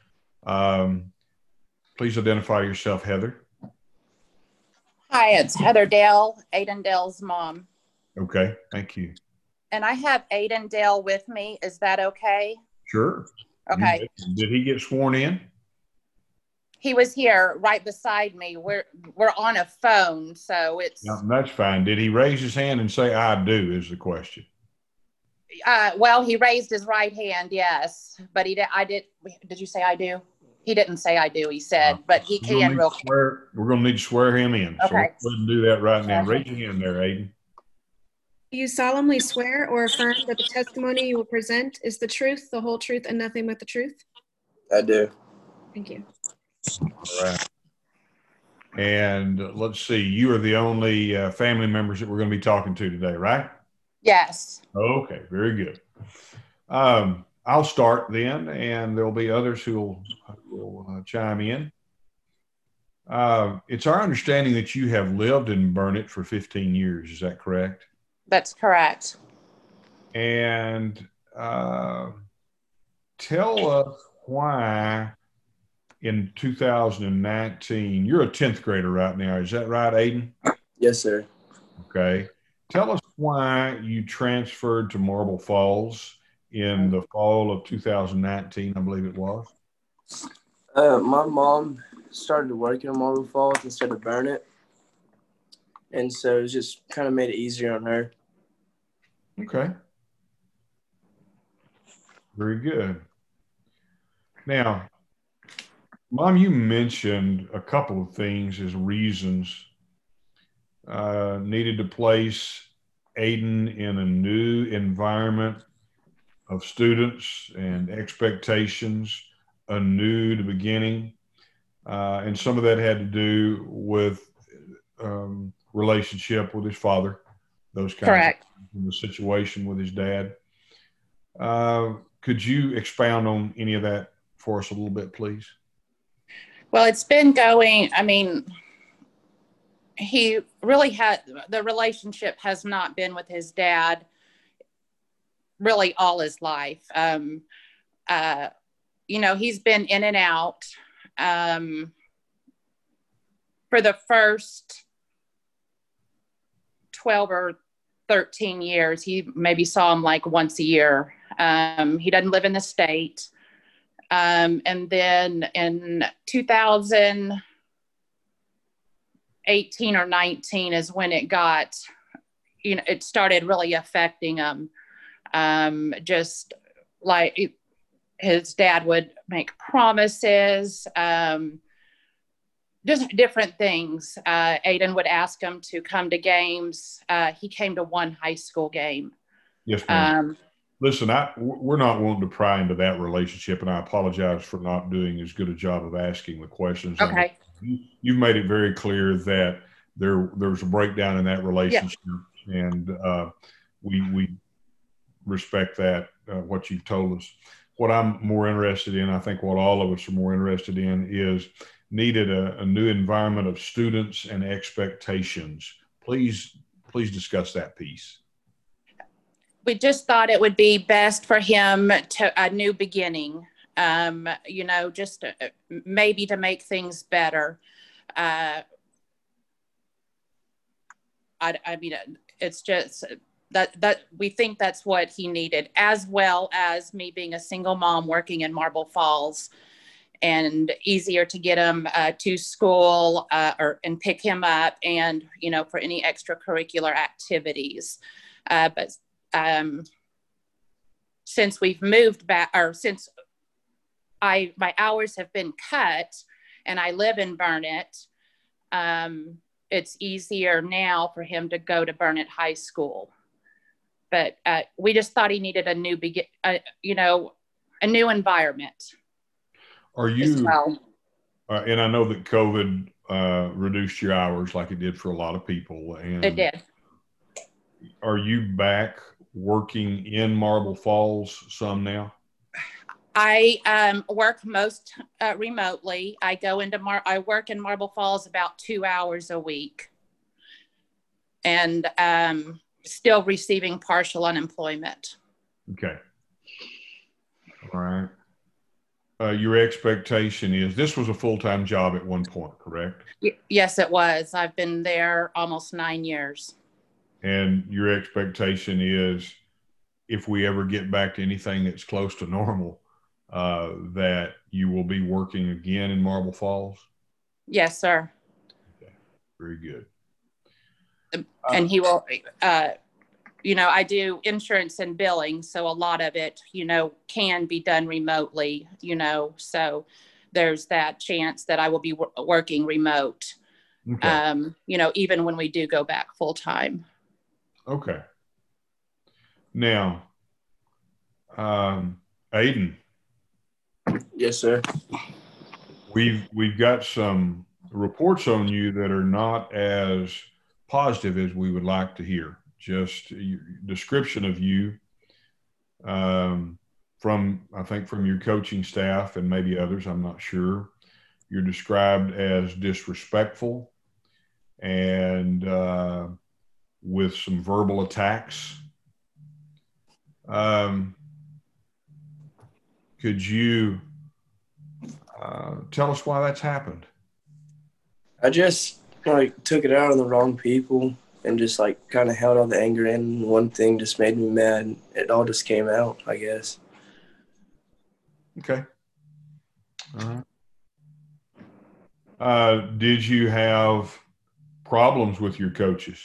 Please identify yourself, Heather. Hi, it's Heather Dale, Aiden Dale's mom. Okay, thank you. And I have Aiden Dale with me. Is that okay? Sure. Okay. Did he get sworn in? He was here right beside me. We're on a phone, so it's. No, that's fine. Did he raise his hand and say "I do" is the question? Well, he raised his right hand, yes, but he did. Did you say "I do"? He didn't say "I do." He said, but he can real quick. We're going to need to swear him in. Okay. So let's go ahead and do that right now. Raise your hand there, Aiden. Do you solemnly swear or affirm that the testimony you will present is the truth, the whole truth, and nothing but the truth? I do. Thank you. All right. And let's see, you are the only family members that we're going to be talking to today, right? Yes. Okay, very good. I'll start then, and there'll be others who will chime in. It's our understanding that you have lived in Burnett for 15 years. Is that correct? That's correct. And tell us why in 2019, you're a 10th grader right now. Is that right, Aiden? Yes, sir. Okay. Tell us why you transferred to Marble Falls in the fall of 2019, I believe it was. My mom started working in Marble Falls instead of Burnett. And so it just kind of made it easier on her. Okay. Very good. Now, Mom, you mentioned a couple of things as reasons needed to place Aiden in a new environment of students and expectations. anew in the beginning, and some of that had to do with relationship with his father, those kinds Correct. of the situation with his dad. Could you expound on any of that for us a little bit, please? Well, it's been going, I mean, he really had, the relationship has not been with his dad really all his life. You know, he's been in and out. For the first 12 or 13 years, he maybe saw him like once a year. He doesn't live in the state. And then in 2018 or 19 is when it got, you know, it started really affecting him. Just like his dad would make promises, just different things. Aiden would ask him to come to games. He came to one high school game. Yes, ma'am. Listen, we're not wanting to pry into that relationship, and I apologize for not doing as good a job of asking the questions. Okay. You've made it very clear that there's a breakdown in that relationship, and we respect that, what you've told us. What I'm more interested in, I think what all of us are more interested in, is needed a new environment of students and expectations. Please discuss that piece. We just thought it would be best for him to a new beginning, you know, just maybe to make things better. I mean, it's just that we think that's what he needed, as well as me being a single mom working in Marble Falls, and easier to get him to school and pick him up, and, you know, for any extracurricular activities. But since we've moved back, or since my hours have been cut and I live in Burnett, it's easier now for him to go to Burnett High School. But we just thought he needed a new you know, a new environment. Are you, and I know that COVID reduced your hours like it did for a lot of people. And it did. Are you back working in Marble Falls some now? I work most remotely. I go into I work in Marble Falls about 2 hours a week, and still receiving partial unemployment. Okay. All right. Your expectation is this was a full-time job at one point, correct? Yes, it was. I've been there almost 9 years. And your expectation is if we ever get back to anything that's close to normal, that you will be working again in Marble Falls? Yes, sir. Okay. Very good. And he will, you know, I do insurance and billing, so a lot of it, you know, can be done remotely, you know, so there's that chance that I will be working remote, Okay. You know, even when we do go back full time. Okay. Now, Aiden. Yes, sir. We've got some reports on you that are not as positive as we would like to hear. Just your description of you from, I think, from your coaching staff and maybe others, I'm not sure. You're described as disrespectful and with some verbal attacks. Could you tell us why that's happened? I just took it out on the wrong people and just kind of held all the anger in. One thing just made me mad. It all just came out, I guess. Okay. Did you have problems with your coaches?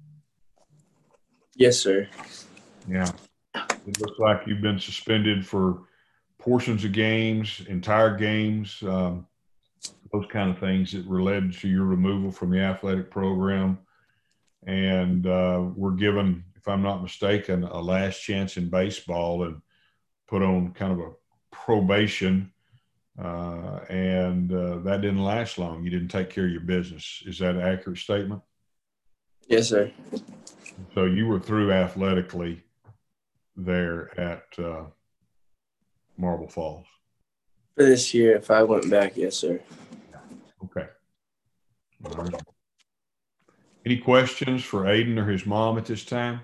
Yes, sir. Yeah. It looks like you've been suspended for portions of games, entire games, those kind of things that related to your removal from the athletic program. And we're given, if I'm not mistaken, a last chance in baseball and put on kind of a probation and that didn't last long. You didn't take care of your business. Is that an accurate statement? Yes, sir. So you were through athletically there at Marble Falls. For this year, if I went back, yes, sir. Okay. All right. Any questions for Aiden or his mom at this time?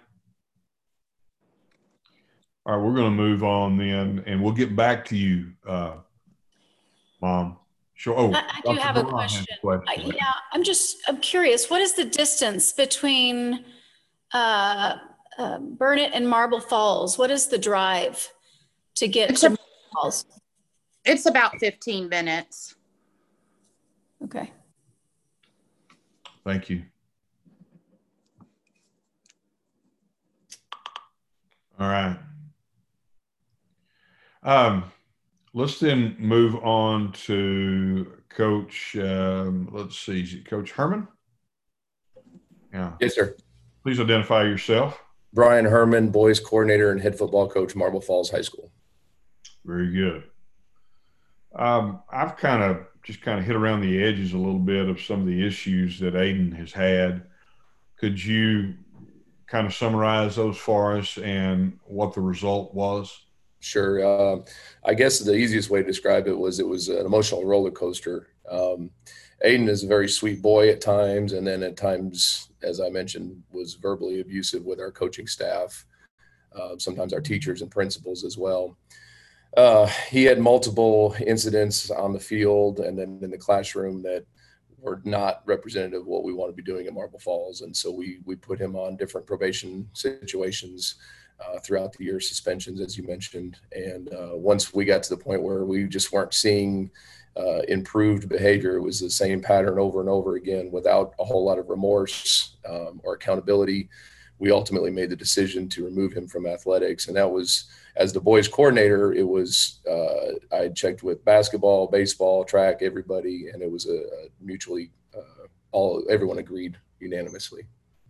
All right, we're going to move on then, and we'll get back to you, Mom. Sure. Oh, I do have a question. Yeah, I'm curious. What is the distance between Burnett and Marble Falls? What is the drive to get to Marble Falls? It's about 15 minutes. Okay. Thank you. All right. Let's then move on to Coach, let's see, is it Coach Herman? Yeah. Yes, sir. Please identify yourself. Brian Herman, boys coordinator and head football coach, Marble Falls High School. Very good. I've kind of hit around the edges a little bit of some of the issues that Aiden has had. Could you kind of summarize those for us and what the result was? Sure. I guess the easiest way to describe it was an emotional roller coaster. Aiden is a very sweet boy at times, and then at times, as I mentioned, was verbally abusive with our coaching staff, sometimes our teachers and principals as well. He had multiple incidents on the field and then in the classroom that were not representative of what we want to be doing at Marble Falls. And so we put him on different probation situations throughout the year, suspensions, as you mentioned. And once we got to the point where we just weren't seeing improved behavior, it was the same pattern over and over again without a whole lot of remorse or accountability. We ultimately made the decision to remove him from athletics. And that was, as the boys coordinator, it was, I checked with basketball, baseball, track, everybody, and it was a mutually, everyone agreed unanimously.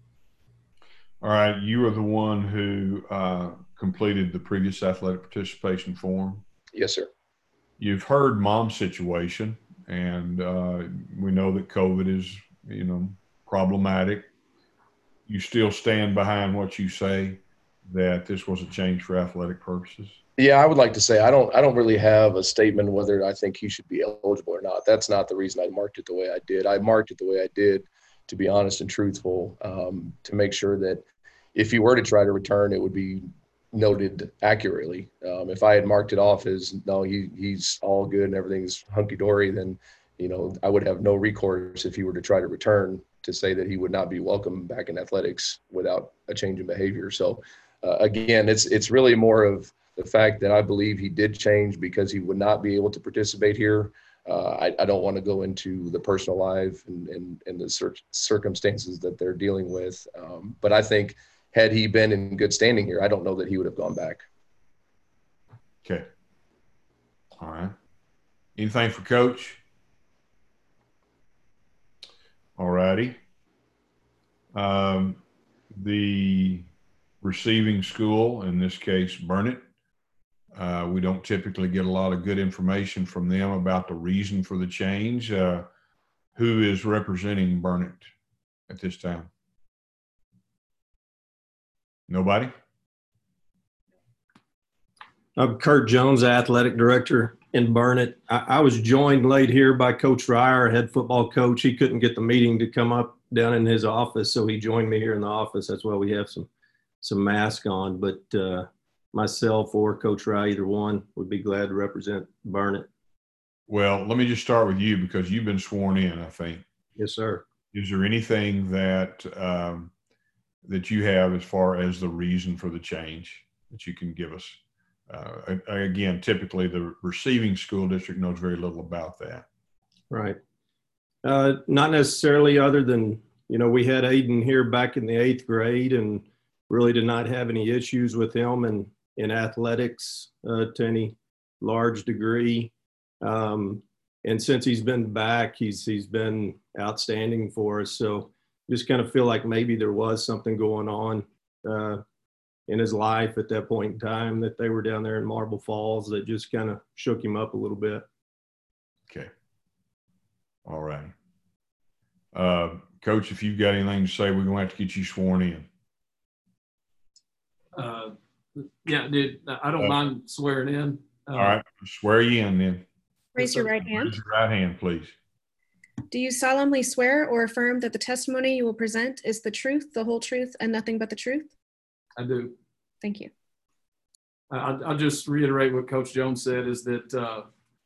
All right. You were the one who completed the previous athletic participation form. Yes, sir. You've heard Mom's situation, and we know that COVID is, problematic. You still stand behind what you say, that this was a change for athletic purposes? Yeah, I would like to say I don't really have a statement whether I think he should be eligible or not. That's not the reason I marked it the way I did. I marked it the way I did, to be honest and truthful, to make sure that if he were to try to return, it would be noted accurately. If I had marked it off as, no, he's all good and everything's hunky-dory, then, I would have no recourse if he were to try to return to say that he would not be welcome back in athletics without a change in behavior. So again, it's really more of the fact that I believe he did change because he would not be able to participate here. I don't want to go into the personal life and the circumstances that they're dealing with. But I think had he been in good standing here, I don't know that he would have gone back. Okay. All right. Anything for Coach? All righty. The receiving school, in this case, Burnett, we don't typically get a lot of good information from them about the reason for the change. Who is representing Burnett at this time? Nobody? I'm Kurt Jones, athletic director in Burnett. I was joined late here by Coach Ryer, head football coach. He couldn't get the meeting to come up down in his office, so he joined me here in the office. That's why we have some masks on. But myself or Coach Ryer, either one, would be glad to represent Burnett. Well, let me just start with you because you've been sworn in, I think. Yes, sir. Is there anything that that you have as far as the reason for the change that you can give us? Again, typically the receiving school district knows very little about that. Right. Not necessarily, other than, we had Aiden here back in the 8th grade and really did not have any issues with him in athletics to any large degree. And since he's been back, he's been outstanding for us. So just kind of feel like maybe there was something going on in his life at that point in time, that they were down there in Marble Falls that just kind of shook him up a little bit. Okay. All right. Coach, if you've got anything to say, we're going to have to get you sworn in. Yeah, dude, I don't mind swearing in. All right. Swear you in then. Raise your right hand. Raise your right hand, please. Do you solemnly swear or affirm that the testimony you will present is the truth, the whole truth, and nothing but the truth? I do. Thank you. I'll just reiterate what Coach Jones said is that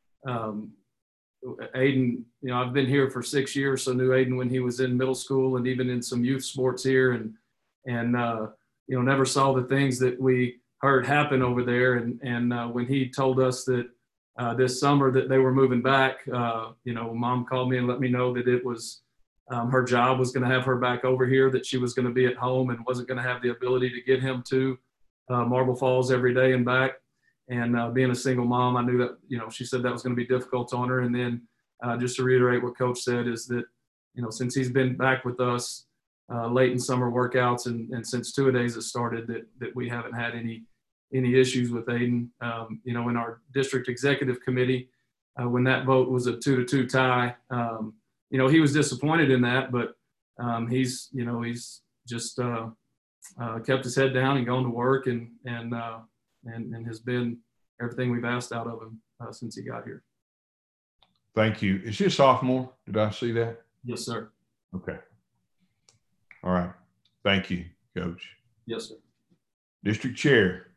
Aiden, you know, I've been here for 6 years, so knew Aiden when he was in middle school and even in some youth sports here, and you know, never saw the things that we heard happen over there. And when he told us that this summer that they were moving back, you know, Mom called me and let me know that it was her job was going to have her back over here, that she was going to be at home and wasn't going to have the ability to get him to Marble Falls every day and back. And being a single mom, I knew that, you know, she said that was going to be difficult on her. And then just to reiterate what Coach said is that, you know, since he's been back with us late in summer workouts and since two-a-days has started, that we haven't had any issues with Aiden. You know, in our district executive committee, when that vote was a 2-2 tie, you know, he was disappointed in that, but he's just kept his head down and gone to work and has been everything we've asked out of him since he got here. Thank you. Is he a sophomore? Did I see that? Yes, sir. Okay. All right. Thank you, Coach. Yes, sir. District Chair.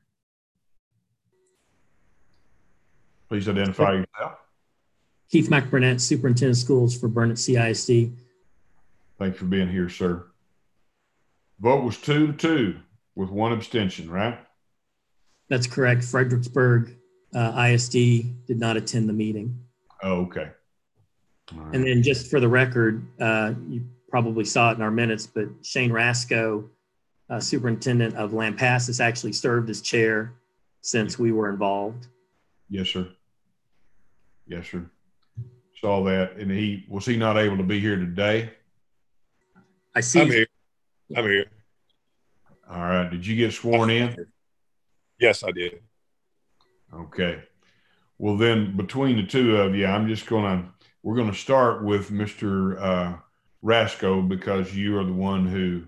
Please identify yourself. Keith McBurnett, Superintendent of Schools for Burnett CISD. Thank you for being here, sir. Vote was 2-2 with one abstention, right? That's correct. Fredericksburg ISD did not attend the meeting. Oh, okay. Right. And then just for the record, you probably saw it in our minutes, but Shane Rasco, Superintendent of Lampasas, actually served as chair since we were involved. Yes, sir. Yes, sir. Saw that. And was he not able to be here today? I see. I'm here. All right. Did you get sworn in? Yes, I did. Okay. Well, then between the two of you, we're going to start with Mr. Rasco, because you are the one who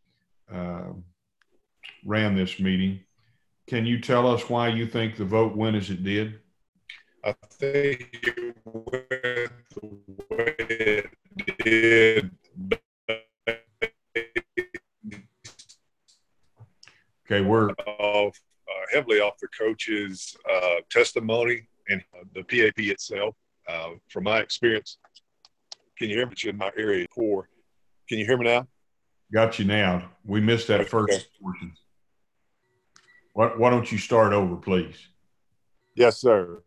ran this meeting. Can you tell us why you think the vote went as it did? I think it went the way it did. Okay, we're heavily off the coach's testimony and the PAP itself. From my experience, can you hear me? It's in my area 4. Can you hear me now? Got you now. We missed that first portion. Why don't you start over, please? Yes, sir.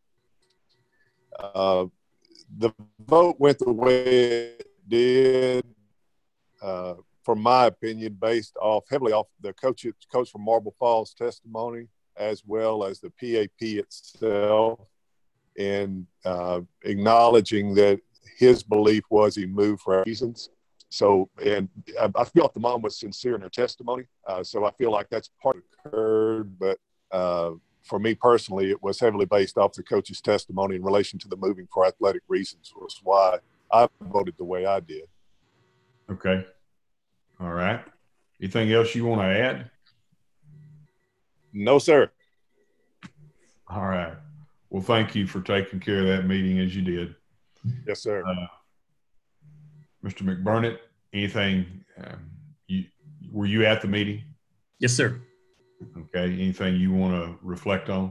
The vote went the way it did, from my opinion, based heavily off the coach from Marble Falls testimony, as well as the PAP itself, and acknowledging that his belief was he moved for reasons. So, and I feel like the mom was sincere in her testimony. So I feel like that's part of it occurred, but for me personally, it was heavily based off the coach's testimony in relation to the moving for athletic reasons, was why I voted the way I did. Okay. All right. Anything else you want to add? No, sir. All right. Well, thank you for taking care of that meeting as you did. Yes, sir. Mr. McBurnett, anything, were you at the meeting? Yes, sir. Okay. Anything you want to reflect on?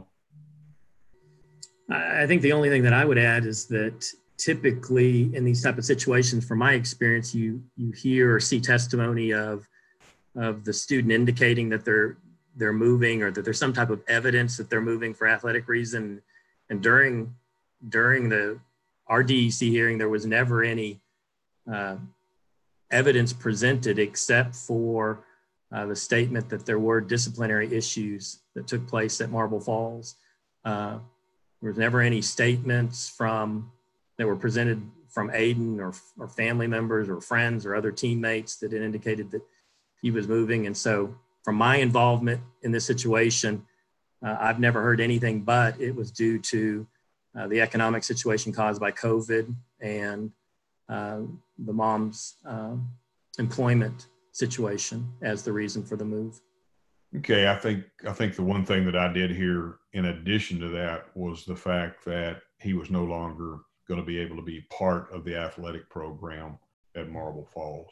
I think the only thing that I would add is that typically in these type of situations, from my experience, you hear or see testimony of the student indicating that they're moving, or that there's some type of evidence that they're moving for athletic reason. And during the RDEC hearing, there was never any evidence presented except for the statement that there were disciplinary issues that took place at Marble Falls. There was never any statements that were presented from Aiden or family members or friends or other teammates that had indicated that he was moving. And so from my involvement in this situation, I've never heard anything but it was due to the economic situation caused by COVID and the mom's employment situation as the reason for the move. Okay, I think the one thing that I did hear in addition to that was the fact that he was no longer going to be able to be part of the athletic program at Marble Falls.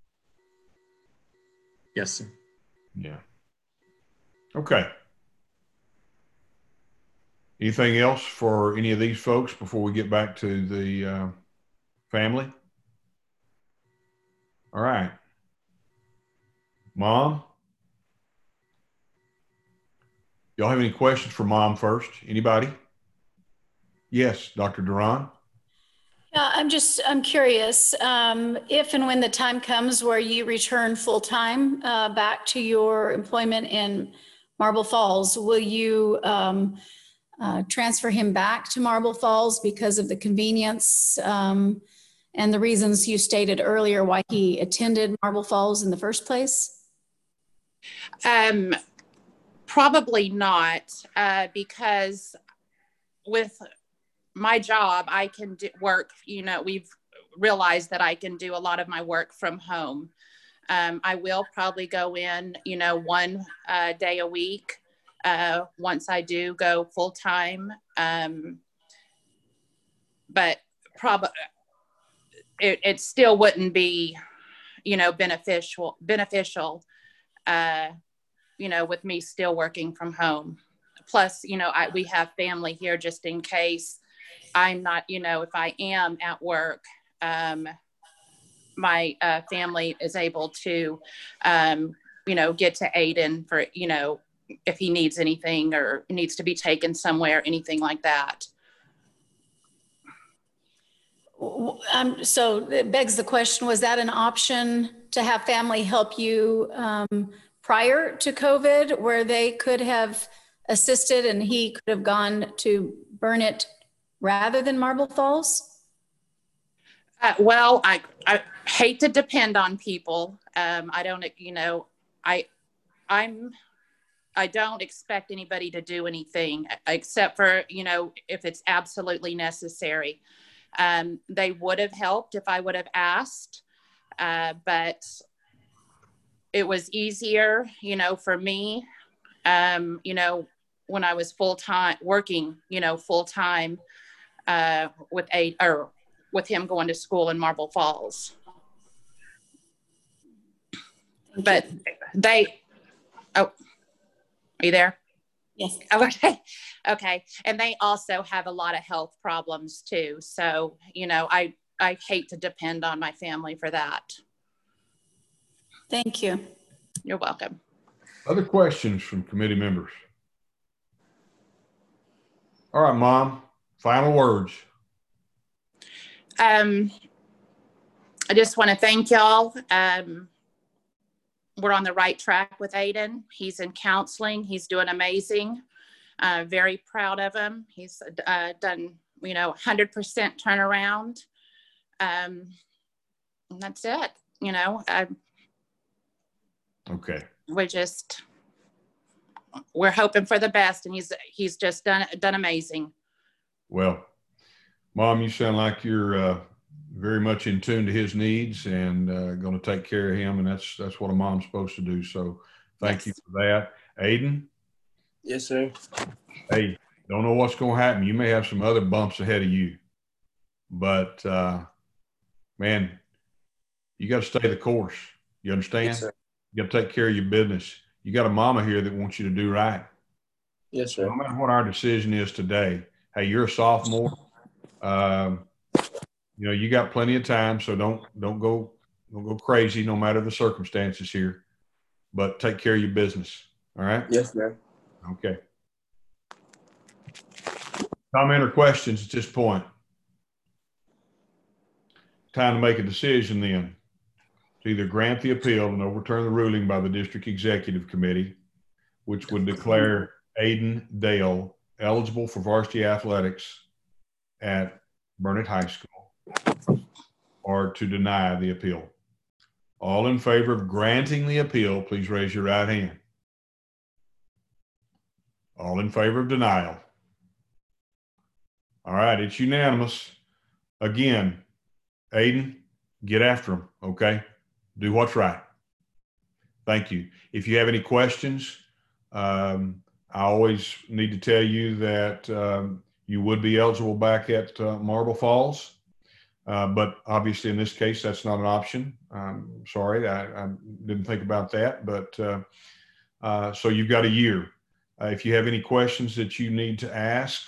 Yes, sir. Yeah. Okay. Anything else for any of these folks before we get back to the family? All right. Mom? Y'all have any questions for Mom first? Anybody? Yes, Dr. Duran. Yeah, I'm curious, if and when the time comes where you return full-time back to your employment in Marble Falls, will you transfer him back to Marble Falls because of the convenience and the reasons you stated earlier why he attended Marble Falls in the first place? Probably not, because with my job, I can work, we've realized that I can do a lot of my work from home. I will probably go in, one day a week once I do go full time. But probably it still wouldn't be, beneficial, with me still working from home. Plus, we have family here just in case I'm not, if I am at work, my family is able to, get to Aiden for, if he needs anything or needs to be taken somewhere, anything like that. So it begs the question, was that an option to have family help you prior to COVID, where they could have assisted and he could have gone to Burnet rather than Marble Falls? Well, I hate to depend on people. I don't, I don't expect anybody to do anything except for, if it's absolutely necessary. They would have helped if I would have asked, but it was easier, for me, when I was full-time working, full-time with him going to school in Marble Falls. But are you there? Yes. Okay. Okay. And they also have a lot of health problems too. So, I hate to depend on my family for that. Thank you. You're welcome. Other questions from committee members? All right, Mom, final words. I just want to thank y'all. We're on the right track with Aiden. He's in counseling. He's doing amazing. Very proud of him. He's done, 100% turnaround. And that's it. Okay. We're hoping for the best, and he's just done amazing. Well, Mom, you sound like you're very much in tune to his needs and going to take care of him, and that's what a mom's supposed to do. So thank you for that. Aiden? Yes, sir. Hey, don't know what's going to happen. You may have some other bumps ahead of you, but man, you got to stay the course. You understand? Yes, sir. You got to take care of your business. You got a mama here that wants you to do right. Yes, sir. No matter what our decision is today, hey, you're a sophomore. You got plenty of time, so don't go crazy no matter the circumstances here, but take care of your business. All right? Yes, sir. Okay. Comment or questions at this point? Time to make a decision then to either grant the appeal and overturn the ruling by the district executive committee, which would declare Aiden Dale eligible for varsity athletics at Burnet High School, or to deny the appeal. All in favor of granting the appeal, please raise your right hand. All in favor of denial. All right, it's unanimous. Again, Aiden, get after them, okay? Do what's right. Thank you. If you have any questions, I always need to tell you that you would be eligible back at Marble Falls. But obviously in this case, that's not an option. I'm sorry, I didn't think about that, but so you've got a year. If you have any questions that you need to ask,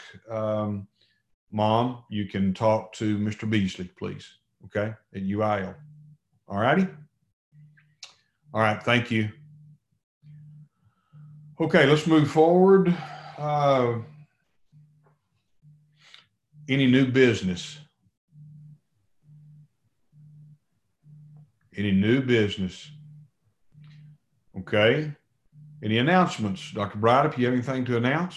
Mom, you can talk to Mr. Beasley, please, okay, at UIL. All righty? All right, thank you. Okay, let's move forward. Any new business? Any new business? Okay. Any announcements? Dr. Bright, if you have anything to announce?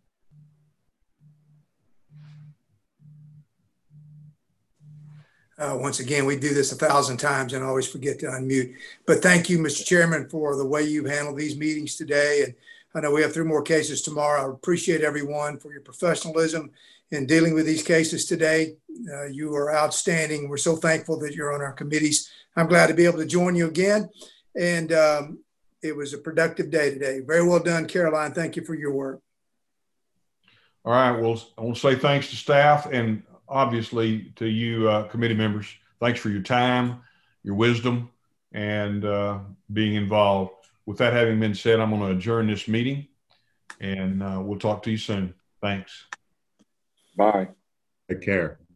Once again, we do this 1,000 times and always forget to unmute. But thank you, Mr. Chairman, for the way you've handled these meetings today. And I know we have 3 more cases tomorrow. I appreciate everyone for your professionalism in dealing with these cases today. You are outstanding. We're so thankful that you're on our committees. I'm glad to be able to join you again. And it was a productive day today. Very well done, Caroline. Thank you for your work. All right. Well, I want to say thanks to staff and obviously to you committee members. Thanks for your time, your wisdom, and being involved. With that having been said, I'm going to adjourn this meeting, and we'll talk to you soon. Thanks. Bye. Take care.